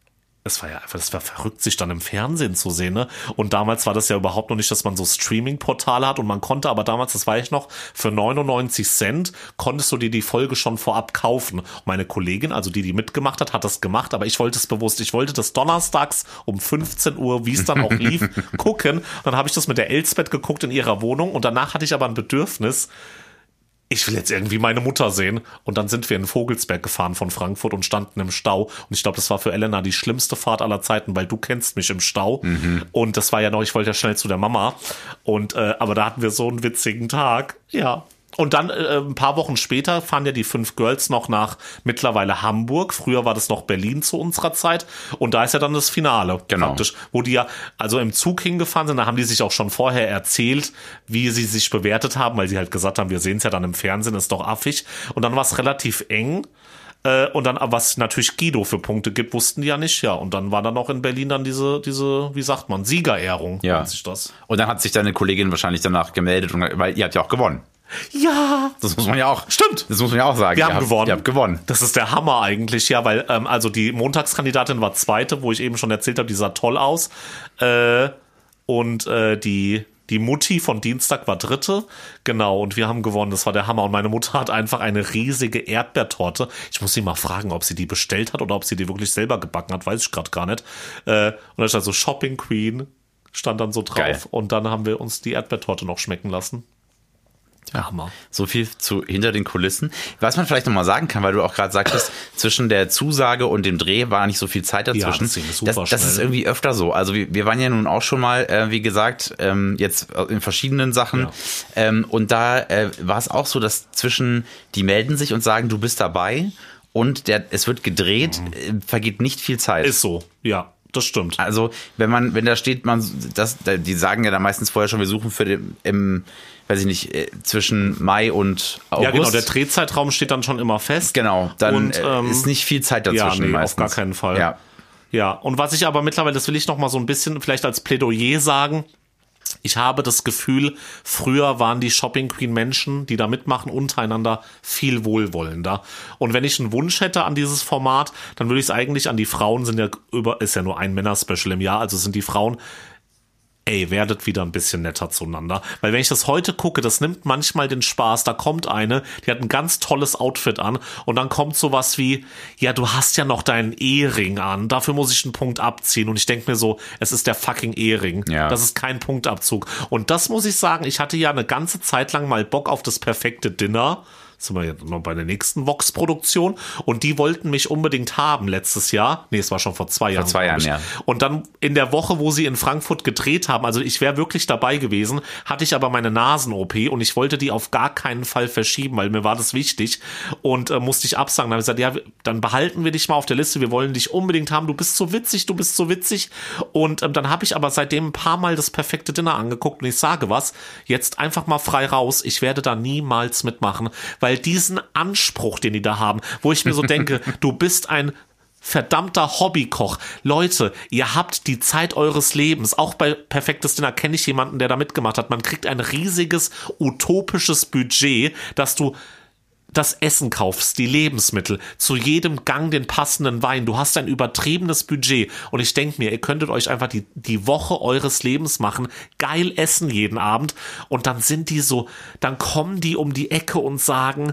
es war ja einfach, das war verrückt, sich dann im Fernsehen zu sehen, ne? Und damals war das ja überhaupt noch nicht, dass man so Streaming-Portale hat und man konnte aber damals, das weiß ich noch, für neunundneunzig Cent konntest du dir die Folge schon vorab kaufen. Und meine Kollegin, also die, die mitgemacht hat, hat das gemacht, aber ich wollte es bewusst, ich wollte das donnerstags um fünfzehn Uhr, wie es dann auch lief, gucken. Dann habe ich das mit der Elsbeth geguckt in ihrer Wohnung und danach hatte ich aber ein Bedürfnis, ich will jetzt irgendwie meine Mutter sehen. Und dann sind wir in Vogelsberg gefahren von Frankfurt und standen im Stau. Und ich glaube, das war für Elena die schlimmste Fahrt aller Zeiten, weil du kennst mich im Stau. Mhm. Und das war ja noch, ich wollte ja schnell zu der Mama. Und äh, aber da hatten wir so einen witzigen Tag. Ja. Und dann äh, ein paar Wochen später fahren ja die fünf Girls noch nach mittlerweile Hamburg. Früher war das noch Berlin zu unserer Zeit. Und da ist ja dann das Finale Genau. praktisch, wo die ja also im Zug hingefahren sind. Da haben die sich auch schon vorher erzählt, wie sie sich bewertet haben, weil sie halt gesagt haben, wir sehen es ja dann im Fernsehen, ist doch affig. Und dann war es relativ eng. Äh, und dann, was natürlich Guido für Punkte gibt, wussten die ja nicht. Ja, und dann war dann auch in Berlin dann diese, diese, wie sagt man, Siegerehrung. Ja. Nennt sich das. Und dann hat sich deine Kollegin wahrscheinlich danach gemeldet, und, weil ihr habt ja auch gewonnen. Ja, Das muss man ja auch. Stimmt. Das muss man ja auch sagen. Wir ihr haben habt, gewonnen. Ihr habt gewonnen. Das ist der Hammer eigentlich, ja, weil ähm, also die Montagskandidatin war zweite, wo ich eben schon erzählt habe, die sah toll aus. Äh, und äh, die die Mutti von Dienstag war dritte. Genau, und wir haben gewonnen. Das war der Hammer. Und meine Mutter hat einfach eine riesige Erdbeertorte. Ich muss sie mal fragen, ob sie die bestellt hat oder ob sie die wirklich selber gebacken hat. Weiß ich gerade gar nicht. Äh, und da stand so Shopping Queen, stand dann so drauf. Geil. Und dann haben wir uns die Erdbeertorte noch schmecken lassen. Ja, Hammer. So viel zu hinter den Kulissen. Was man vielleicht nochmal sagen kann, weil du auch gerade sagtest, zwischen der Zusage und dem Dreh war nicht so viel Zeit dazwischen. Ja, das ging super das, das ist schnell. irgendwie öfter so. Also wir, wir waren ja nun auch schon mal, äh, wie gesagt, ähm, jetzt in verschiedenen Sachen. Ja. Ähm, und da äh, war es auch so, dass zwischen, die melden sich und sagen, du bist dabei, und der, es wird gedreht, mhm. äh, vergeht nicht viel Zeit. Ist so, ja. Das stimmt. Also, wenn man, wenn da steht, man, das, die sagen ja dann meistens vorher schon, wir suchen für den, im, weiß ich nicht, zwischen Mai und August. Ja, genau, der Drehzeitraum steht dann schon immer fest. Genau, dann und, ähm, ist nicht viel Zeit dazwischen ja, nee, meistens. auf gar keinen Fall. Ja. Ja, und was ich aber mittlerweile, das will ich noch mal so ein bisschen vielleicht als Plädoyer sagen, ich habe das Gefühl, früher waren die Shopping Queen Menschen, die da mitmachen, untereinander viel wohlwollender. Und wenn ich einen Wunsch hätte an dieses Format, dann würde ich es eigentlich an die Frauen, sind ja über, ist ja nur ein Männer-Special im Jahr, also sind die Frauen, ey, werdet wieder ein bisschen netter zueinander. Weil wenn ich das heute gucke, das nimmt manchmal den Spaß. Da kommt eine, die hat ein ganz tolles Outfit an und dann kommt sowas wie, ja, du hast ja noch deinen Ehering an, dafür muss ich einen Punkt abziehen. Und ich denke mir so, es ist der fucking Ehering. Ja. Das ist kein Punktabzug. Und das muss ich sagen, ich hatte ja eine ganze Zeit lang mal Bock auf das perfekte Dinner. Sind wir jetzt noch bei der nächsten Vox-Produktion, und die wollten mich unbedingt haben letztes Jahr. Nee, es war schon vor zwei Jahren. Vor zwei Jahren, ja. Und dann in der Woche, wo sie in Frankfurt gedreht haben, also ich wäre wirklich dabei gewesen, hatte ich aber meine Nasen-O P und ich wollte die auf gar keinen Fall verschieben, weil mir war das wichtig, und äh, musste ich absagen. Dann habe ich gesagt, ja, dann behalten wir dich mal auf der Liste, wir wollen dich unbedingt haben, du bist so witzig, du bist so witzig. Und ähm, dann habe ich aber seitdem ein paar Mal das perfekte Dinner angeguckt, und ich sage was, jetzt einfach mal frei raus, ich werde da niemals mitmachen, weil diesen Anspruch, den die da haben, wo ich mir so denke, du bist ein verdammter Hobbykoch. Leute, ihr habt die Zeit eures Lebens. Auch bei Perfektes Dinner kenne ich jemanden, der da mitgemacht hat. Man kriegt ein riesiges, utopisches Budget, dass du das Essen kaufst, die Lebensmittel, zu jedem Gang den passenden Wein. Du hast ein übertriebenes Budget. Und ich denke mir, ihr könntet euch einfach die, die Woche eures Lebens machen, geil essen jeden Abend. Und dann sind die so, dann kommen die um die Ecke und sagen,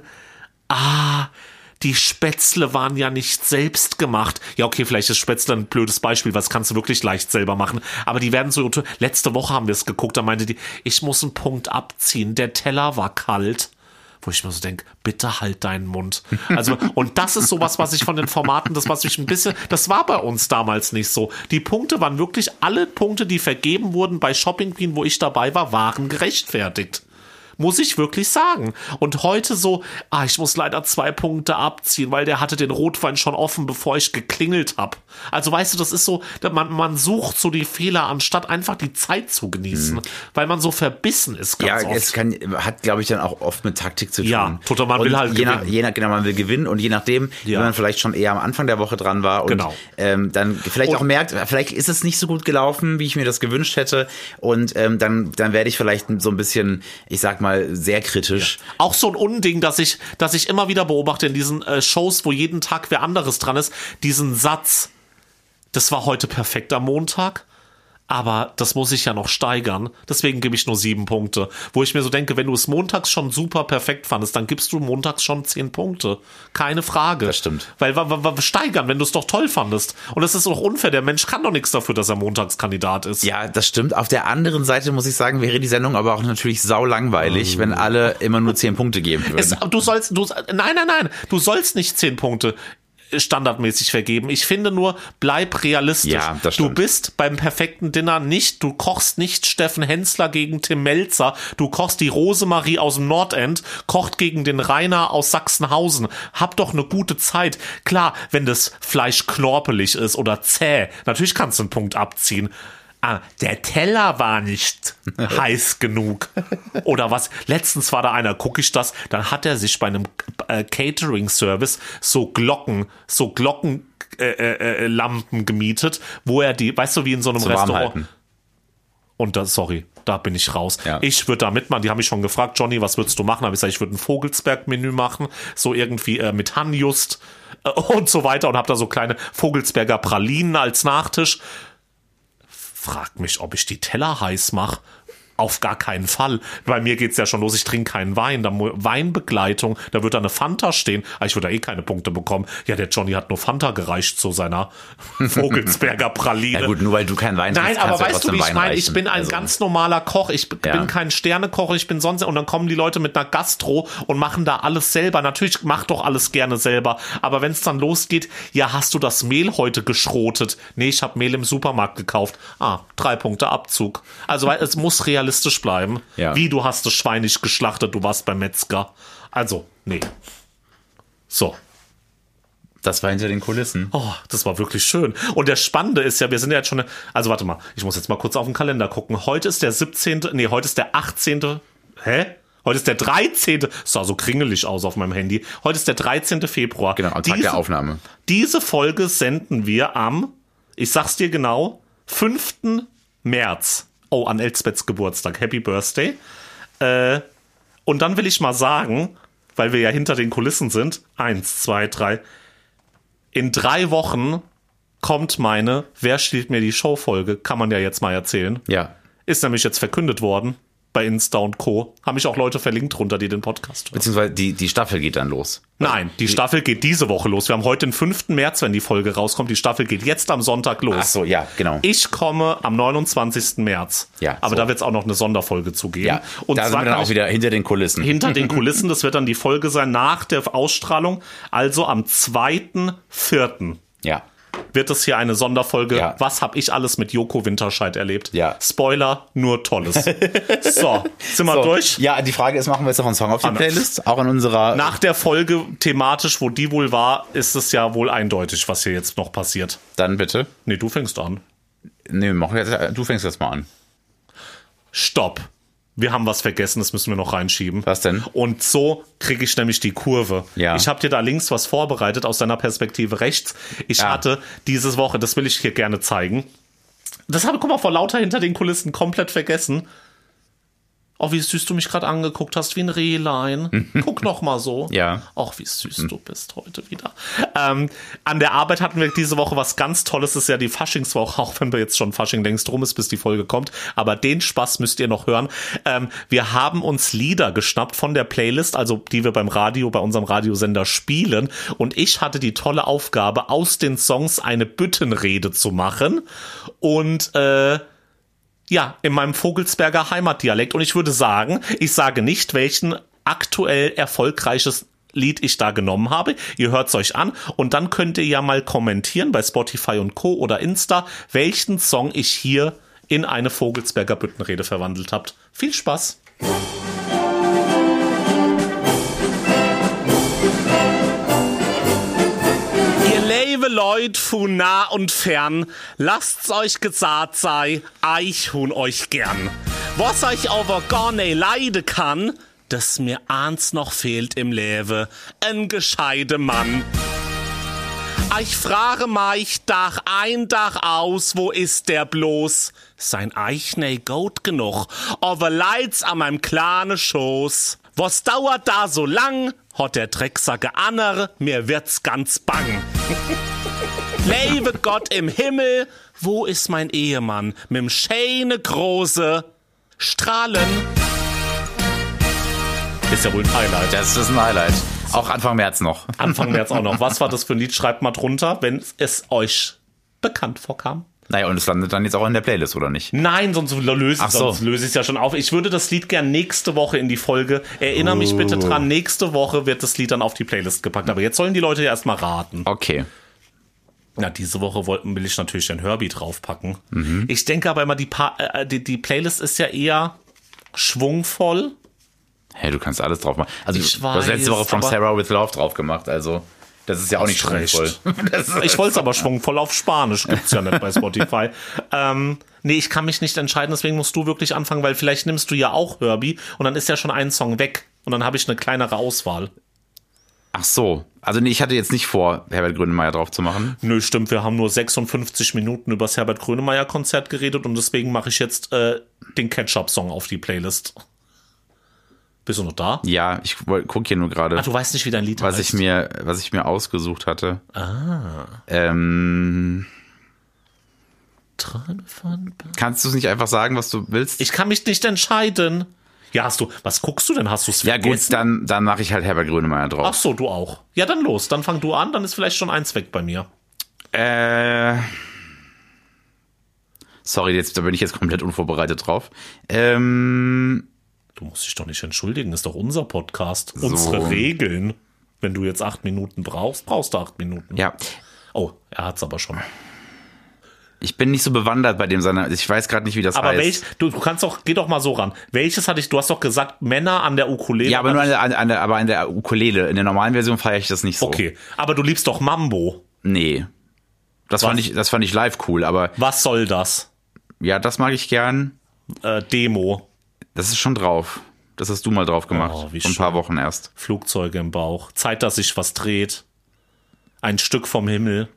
ah, die Spätzle waren ja nicht selbst gemacht. Ja, okay, vielleicht ist Spätzle ein blödes Beispiel, was kannst du wirklich leicht selber machen. Aber die werden so, letzte Woche haben wir es geguckt, da meinte die, ich muss einen Punkt abziehen, der Teller war kalt. Wo ich mir so denke, bitte halt deinen Mund. Also, und das ist sowas, was ich von den Formaten, das was ich ein bisschen, das war bei uns damals nicht so. Die Punkte waren wirklich, alle Punkte, die vergeben wurden bei Shopping Queen, wo ich dabei war, waren gerechtfertigt. Muss ich wirklich sagen. Und heute so, ah, ich muss leider zwei Punkte abziehen, weil der hatte den Rotwein schon offen, bevor ich geklingelt habe. Also weißt du, das ist so, man, man sucht so die Fehler, anstatt einfach die Zeit zu genießen, mhm. weil man so verbissen ist ganz ja, oft. es kann, hat, glaube ich, dann auch oft mit Taktik zu tun. Ja, total, man und will halt je gewinnen. Nach, je nach, genau, man will gewinnen, und je nachdem, ja. wenn man vielleicht schon eher am Anfang der Woche dran war und genau. ähm, dann vielleicht und, auch merkt, vielleicht ist es nicht so gut gelaufen, wie ich mir das gewünscht hätte, und ähm, dann, dann werde ich vielleicht so ein bisschen, ich sag mal, sehr kritisch. Ja. Auch so ein Unding, dass ich, dass ich immer wieder beobachte in diesen äh, Shows, wo jeden Tag wer anderes dran ist, diesen Satz, das war heute perfekt am Montag, aber das muss ich ja noch steigern, deswegen gebe ich nur sieben Punkte. Wo ich mir so denke, wenn du es montags schon super perfekt fandest, dann gibst du montags schon zehn Punkte. Keine Frage. Das stimmt. Weil w- w- steigern, wenn du es doch toll fandest. Und das ist doch unfair, der Mensch kann doch nichts dafür, dass er Montagskandidat ist. Ja, das stimmt. Auf der anderen Seite muss ich sagen, wäre die Sendung aber auch natürlich sau langweilig, oh. wenn alle immer nur zehn Punkte geben würden. Es, du sollst, du, nein, nein, nein, du sollst nicht zehn Punkte. standardmäßig vergeben. Ich finde nur, bleib realistisch. Ja, das du stimmt. bist beim perfekten Dinner nicht, du kochst nicht Steffen Hensler gegen Tim Melzer, du kochst die Rosemarie aus dem Nordend, kocht gegen den Rainer aus Sachsenhausen. Hab doch eine gute Zeit. Klar, wenn das Fleisch knorpelig ist oder zäh, natürlich kannst du einen Punkt abziehen. Ah, der Teller war nicht heiß genug. Oder was? Letztens war da einer, gucke ich das, dann hat er sich bei einem äh, Catering-Service so Glocken, so Glockenlampen äh, äh, Lampen gemietet, wo er die, weißt du, wie in so einem Zum Restaurant. Warmhalten. Und da, sorry, da bin ich raus. Ja. Ich würde da mitmachen. Die haben mich schon gefragt, Johnny, was würdest du machen? Habe ich gesagt, ich würde ein Vogelsberg-Menü machen, so irgendwie äh, mit Hanjust äh, und so weiter und habe da so kleine Vogelsberger Pralinen als Nachtisch. Frag mich, ob ich die Teller heiß mache. Auf gar keinen Fall. Bei mir geht's ja schon los, ich trinke keinen Wein. Da mu- Weinbegleitung, da wird da eine Fanta stehen. Aber ich würde da eh keine Punkte bekommen. Ja, der Johnny hat nur Fanta gereicht zu seiner Vogelsberger Praline. Ja gut, nur weil du keinen Wein Nein, trinkst, aber kannst weißt du, ja wie ich trotzdem meine? Wein Ich reichen. bin ein Also, ganz normaler Koch. Ich b- Ja. bin kein Sternekoch, ich bin sonst, und dann kommen die Leute mit einer Gastro und machen da alles selber. Natürlich mach doch alles gerne selber. Aber wenn es dann losgeht, ja, hast du das Mehl heute geschrotet? Nee, ich habe Mehl im Supermarkt gekauft. Ah, drei Punkte Abzug. Also, weil es muss realistisch bleiben. Ja. Wie, du hast das Schwein nicht geschlachtet, du warst beim Metzger. Also, nee. So. Das war hinter den Kulissen. Oh, das war wirklich schön. Und der Spannende ist ja, wir sind ja jetzt schon, also warte mal, ich muss jetzt mal kurz auf den Kalender gucken. Heute ist der siebzehnte, nee, heute ist der achtzehnte Hä? Heute ist der dreizehnte Das sah so kringelig aus auf meinem Handy. Heute ist der dreizehnte Februar Genau, am Tag diese, der Aufnahme. Diese Folge senden wir am, ich sag's dir genau, fünften März. Oh, an Elsbeths Geburtstag. Happy Birthday. Äh, und dann will ich mal sagen, weil wir ja hinter den Kulissen sind, eins, zwei, drei, in drei Wochen kommt meine Wer stiehlt mir die Show-Folge, kann man ja jetzt mal erzählen. Ja. Ist nämlich jetzt verkündet worden bei Insta und Co. Haben mich auch Leute verlinkt drunter, die den Podcast hören. Beziehungsweise die, die Staffel geht dann los. Nein, die Staffel geht diese Woche los. Wir haben heute den fünften März, wenn die Folge rauskommt. Die Staffel geht jetzt am Sonntag los. Ach so, ja, genau. Ich komme am neunundzwanzigsten März. Ja, Aber so. da wird es auch noch eine Sonderfolge zu geben. Ja, und da sind zwar wir dann kann auch ich wieder hinter den Kulissen. hinter den Kulissen. Das wird dann die Folge sein nach der Ausstrahlung. Also am zweiten vierten Ja. wird es hier eine Sonderfolge. Ja. Was habe ich alles mit Joko Winterscheid erlebt? Ja. Spoiler, nur Tolles. So, sind wir So, durch? Ja, die Frage ist, machen wir jetzt noch einen Song auf die Ah, na. Playlist? Auch in unserer... Nach der Folge thematisch, wo die wohl war, ist es ja wohl eindeutig, was hier jetzt noch passiert. Dann bitte. Nee, du fängst an. Nee, mach jetzt, du fängst jetzt mal an. Stopp. Wir haben was vergessen, das müssen wir noch reinschieben. Was denn? Und so kriege ich nämlich die Kurve. Ja. Ich habe dir da links was vorbereitet aus deiner Perspektive rechts. Ich Ja. hatte diese Woche, das will ich hier gerne zeigen. Das habe ich, guck mal, vor lauter hinter den Kulissen komplett vergessen. Oh, wie süß du mich gerade angeguckt hast, wie ein Rehlein. Guck noch mal so. Ja. Ach, wie süß du bist heute wieder. Ähm, an der Arbeit hatten wir diese Woche was ganz Tolles. Das ist ja die Faschingswoche, auch wenn wir jetzt schon Fasching längst rum ist, bis die Folge kommt. Aber den Spaß müsst ihr noch hören. Ähm, wir haben uns Lieder geschnappt von der Playlist, also die wir beim Radio, bei unserem Radiosender spielen. Und ich hatte die tolle Aufgabe, aus den Songs eine Büttenrede zu machen. Und äh, ja, in meinem Vogelsberger Heimatdialekt. Und ich würde sagen, ich sage nicht, welchen aktuell erfolgreiches Lied ich da genommen habe. Ihr hört's euch an und dann könnt ihr ja mal kommentieren bei Spotify und Co. oder Insta, welchen Song ich hier in eine Vogelsberger Büttenrede verwandelt habt. Viel Spaß! Liebe Leute von nah und fern, lasst's euch gesagt sei, ich hun euch gern. Was euch aber gar nicht leiden kann, dass mir eins noch fehlt im Leben, ein gescheiter Mann. Ich frage mich Tag ein, Tag aus, wo ist der bloß? Sein Eich nicht gut genug, aber leid's an meinem kleinen Schoß. Was dauert da so lang? Hat der Drecksack aner, mir wird's ganz bang. Lebe Gott im Himmel, wo ist mein Ehemann? Mit'm schöne große Strahlen. Ist ja wohl ein Highlight. Das ist ein Highlight. Auch Anfang März noch. Anfang März auch noch. Was war das für ein Lied? Schreibt mal drunter, wenn es euch bekannt vorkam. Naja, und es landet dann jetzt auch in der Playlist, oder nicht? Nein, sonst löse, Ach so. sonst löse ich es ja schon auf. Ich würde das Lied gern nächste Woche in die Folge. Erinnere mich Oh. bitte dran, nächste Woche wird das Lied dann auf die Playlist gepackt. Aber jetzt sollen die Leute ja erstmal raten. Okay. Na, diese Woche wollten, will ich natürlich den Herbie draufpacken. Mhm. Ich denke aber immer, die, pa- äh, die, die Playlist ist ja eher schwungvoll. Hey, du kannst alles drauf machen. Also, Ich du hast letzte weiß, Woche From aber- Sarah with Love drauf gemacht, also das ist ja auch nicht Recht. schwungvoll. Das ist- Ich wollte es aber schwungvoll auf Spanisch, gibt's ja nicht bei Spotify. ähm, nee, ich kann mich nicht entscheiden, deswegen musst du wirklich anfangen, weil vielleicht nimmst du ja auch Herbie und dann ist ja schon ein Song weg und dann habe ich eine kleinere Auswahl. Ach so. Also nee, ich hatte jetzt nicht vor, Herbert Grönemeyer drauf zu machen. Nö, stimmt, wir haben nur sechsundfünfzig Minuten über das Herbert Grönemeyer Konzert geredet und deswegen mache ich jetzt äh, den Ketchup-Song auf die Playlist. Bist du noch da? Ja, ich gucke hier nur gerade, Ah, du weißt nicht, wie dein Lied was heißt. ich mir, was ich mir ausgesucht hatte. Ah. Ähm, Träume von- kannst du es nicht einfach sagen, was du willst? Ich kann mich nicht entscheiden. Ja, hast du, was guckst du denn? Hast du es ja vergessen? gut, dann, dann mache ich halt Herbert Grönemeyer drauf. Ach so, du auch. Ja, dann los. Dann fang du an, dann ist vielleicht schon eins weg bei mir. Äh, sorry, jetzt, da bin ich jetzt komplett unvorbereitet drauf. Ähm, Du musst dich doch nicht entschuldigen, ist doch unser Podcast. So. Unsere Regeln. Wenn du jetzt acht Minuten brauchst, brauchst du acht Minuten. ja, Oh, er hat's aber schon. ich bin nicht so bewandert bei dem, sondern ich weiß gerade nicht, wie das Aber heißt. welch, du, du kannst doch, geh doch mal so ran. Welches hatte ich, du hast doch gesagt, Männer an der Ukulele. Ja, aber nur an der, an, an der, aber an der Ukulele. In der normalen Version feiere ich das nicht so. Okay, aber du liebst doch Mambo. Nee. Das Was? fand ich, das fand ich live cool, aber Was soll das? ja, das mag ich gern. Äh, Demo. Das ist schon drauf. Das hast du mal drauf gemacht. Oh, wie Vor ein paar schön. Wochen erst. Flugzeuge im Bauch. Zeit, dass sich was dreht. Ein Stück vom Himmel.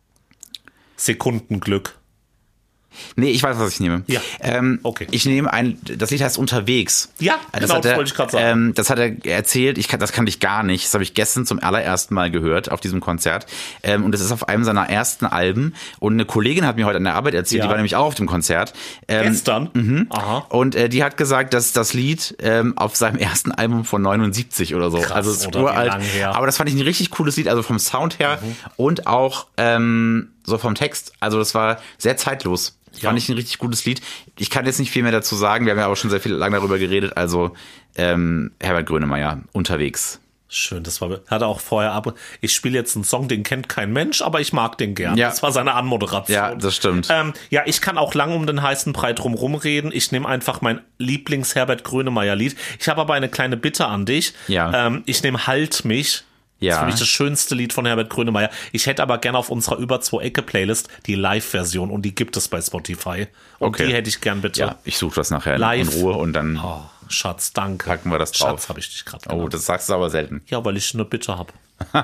Sekundenglück. Nee, ich weiß, was ich nehme. Ja. Ähm, Okay. Ich nehme ein, das Lied heißt Unterwegs. Ja, das genau, hat das er, wollte ich gerade sagen. Ähm, das hat er erzählt, ich kann, das kannte ich gar nicht. Das habe ich gestern zum allerersten Mal gehört auf diesem Konzert. Ähm, und das ist auf einem seiner ersten Alben. Und eine Kollegin hat mir heute an der Arbeit erzählt, Ja. die war nämlich auch auf dem Konzert. Ähm, Gestern? Mhm. Aha. Und äh, die hat gesagt, dass das Lied ähm, auf seinem ersten Album von neunundsiebzig oder so. Krass, also es ist oder wie uralt. lang her. Aber das fand ich ein richtig cooles Lied, also vom Sound her Mhm. und auch ähm, so vom Text. Also das war sehr zeitlos. Ja. Fand ich ein richtig gutes Lied. Ich kann jetzt nicht viel mehr dazu sagen. Wir haben ja auch schon sehr viel lange darüber geredet. Also ähm, Herbert Grönemeyer, Unterwegs. Schön, das war, hat er auch vorher ab. Ich spiele jetzt einen Song, den kennt kein Mensch, aber ich mag den gern. Ja. Das war seine Anmoderation. Ja, das stimmt. Ähm, ja, ich kann auch lang um den heißen Brei drum rumreden. Ich nehme einfach mein Lieblings-Herbert Grönemeyer-Lied. Ich habe aber eine kleine Bitte an dich. Ja. Ähm, ich nehme Halt mich. Ja. Das finde ich das schönste Lied von Herbert Grönemeyer. Ich hätte aber gerne auf unserer über zwei Ecke Playlist die Live-Version und die gibt es bei Spotify. Und Okay. die hätte ich gern bitte. Ja, ich suche das nachher in- Live. in Ruhe und dann Oh, Schatz, danke. packen wir das drauf. Schatz, habe ich dich gerade Oh, das sagst du aber selten. Ja, weil ich eine Bitte habe.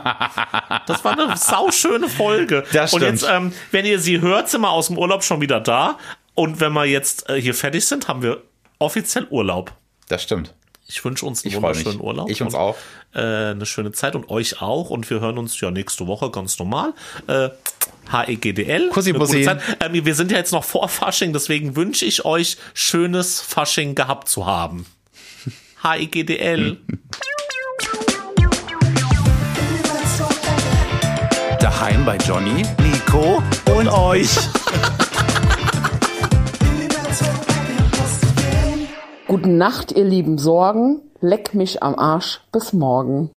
Das war eine sauschöne Folge. Das und stimmt. jetzt, ähm, wenn ihr sie hört, sind wir aus dem Urlaub schon wieder da. Und wenn wir jetzt äh, hier fertig sind, haben wir offiziell Urlaub. Das stimmt. Ich wünsche uns einen Ich freu wunderschönen mich. Urlaub. Ich uns und, auch. Äh, eine schöne Zeit und euch auch. Und wir hören uns ja nächste Woche ganz normal. Äh, H E G D L. Kussi, Eine gute Bussi. Zeit. Ähm, wir sind ja jetzt noch vor Fasching, deswegen wünsche ich euch schönes Fasching gehabt zu haben. H E G D L. Daheim bei Johnny, Nico und euch. Gute Nacht, ihr lieben Sorgen. Leck mich am Arsch. Bis morgen.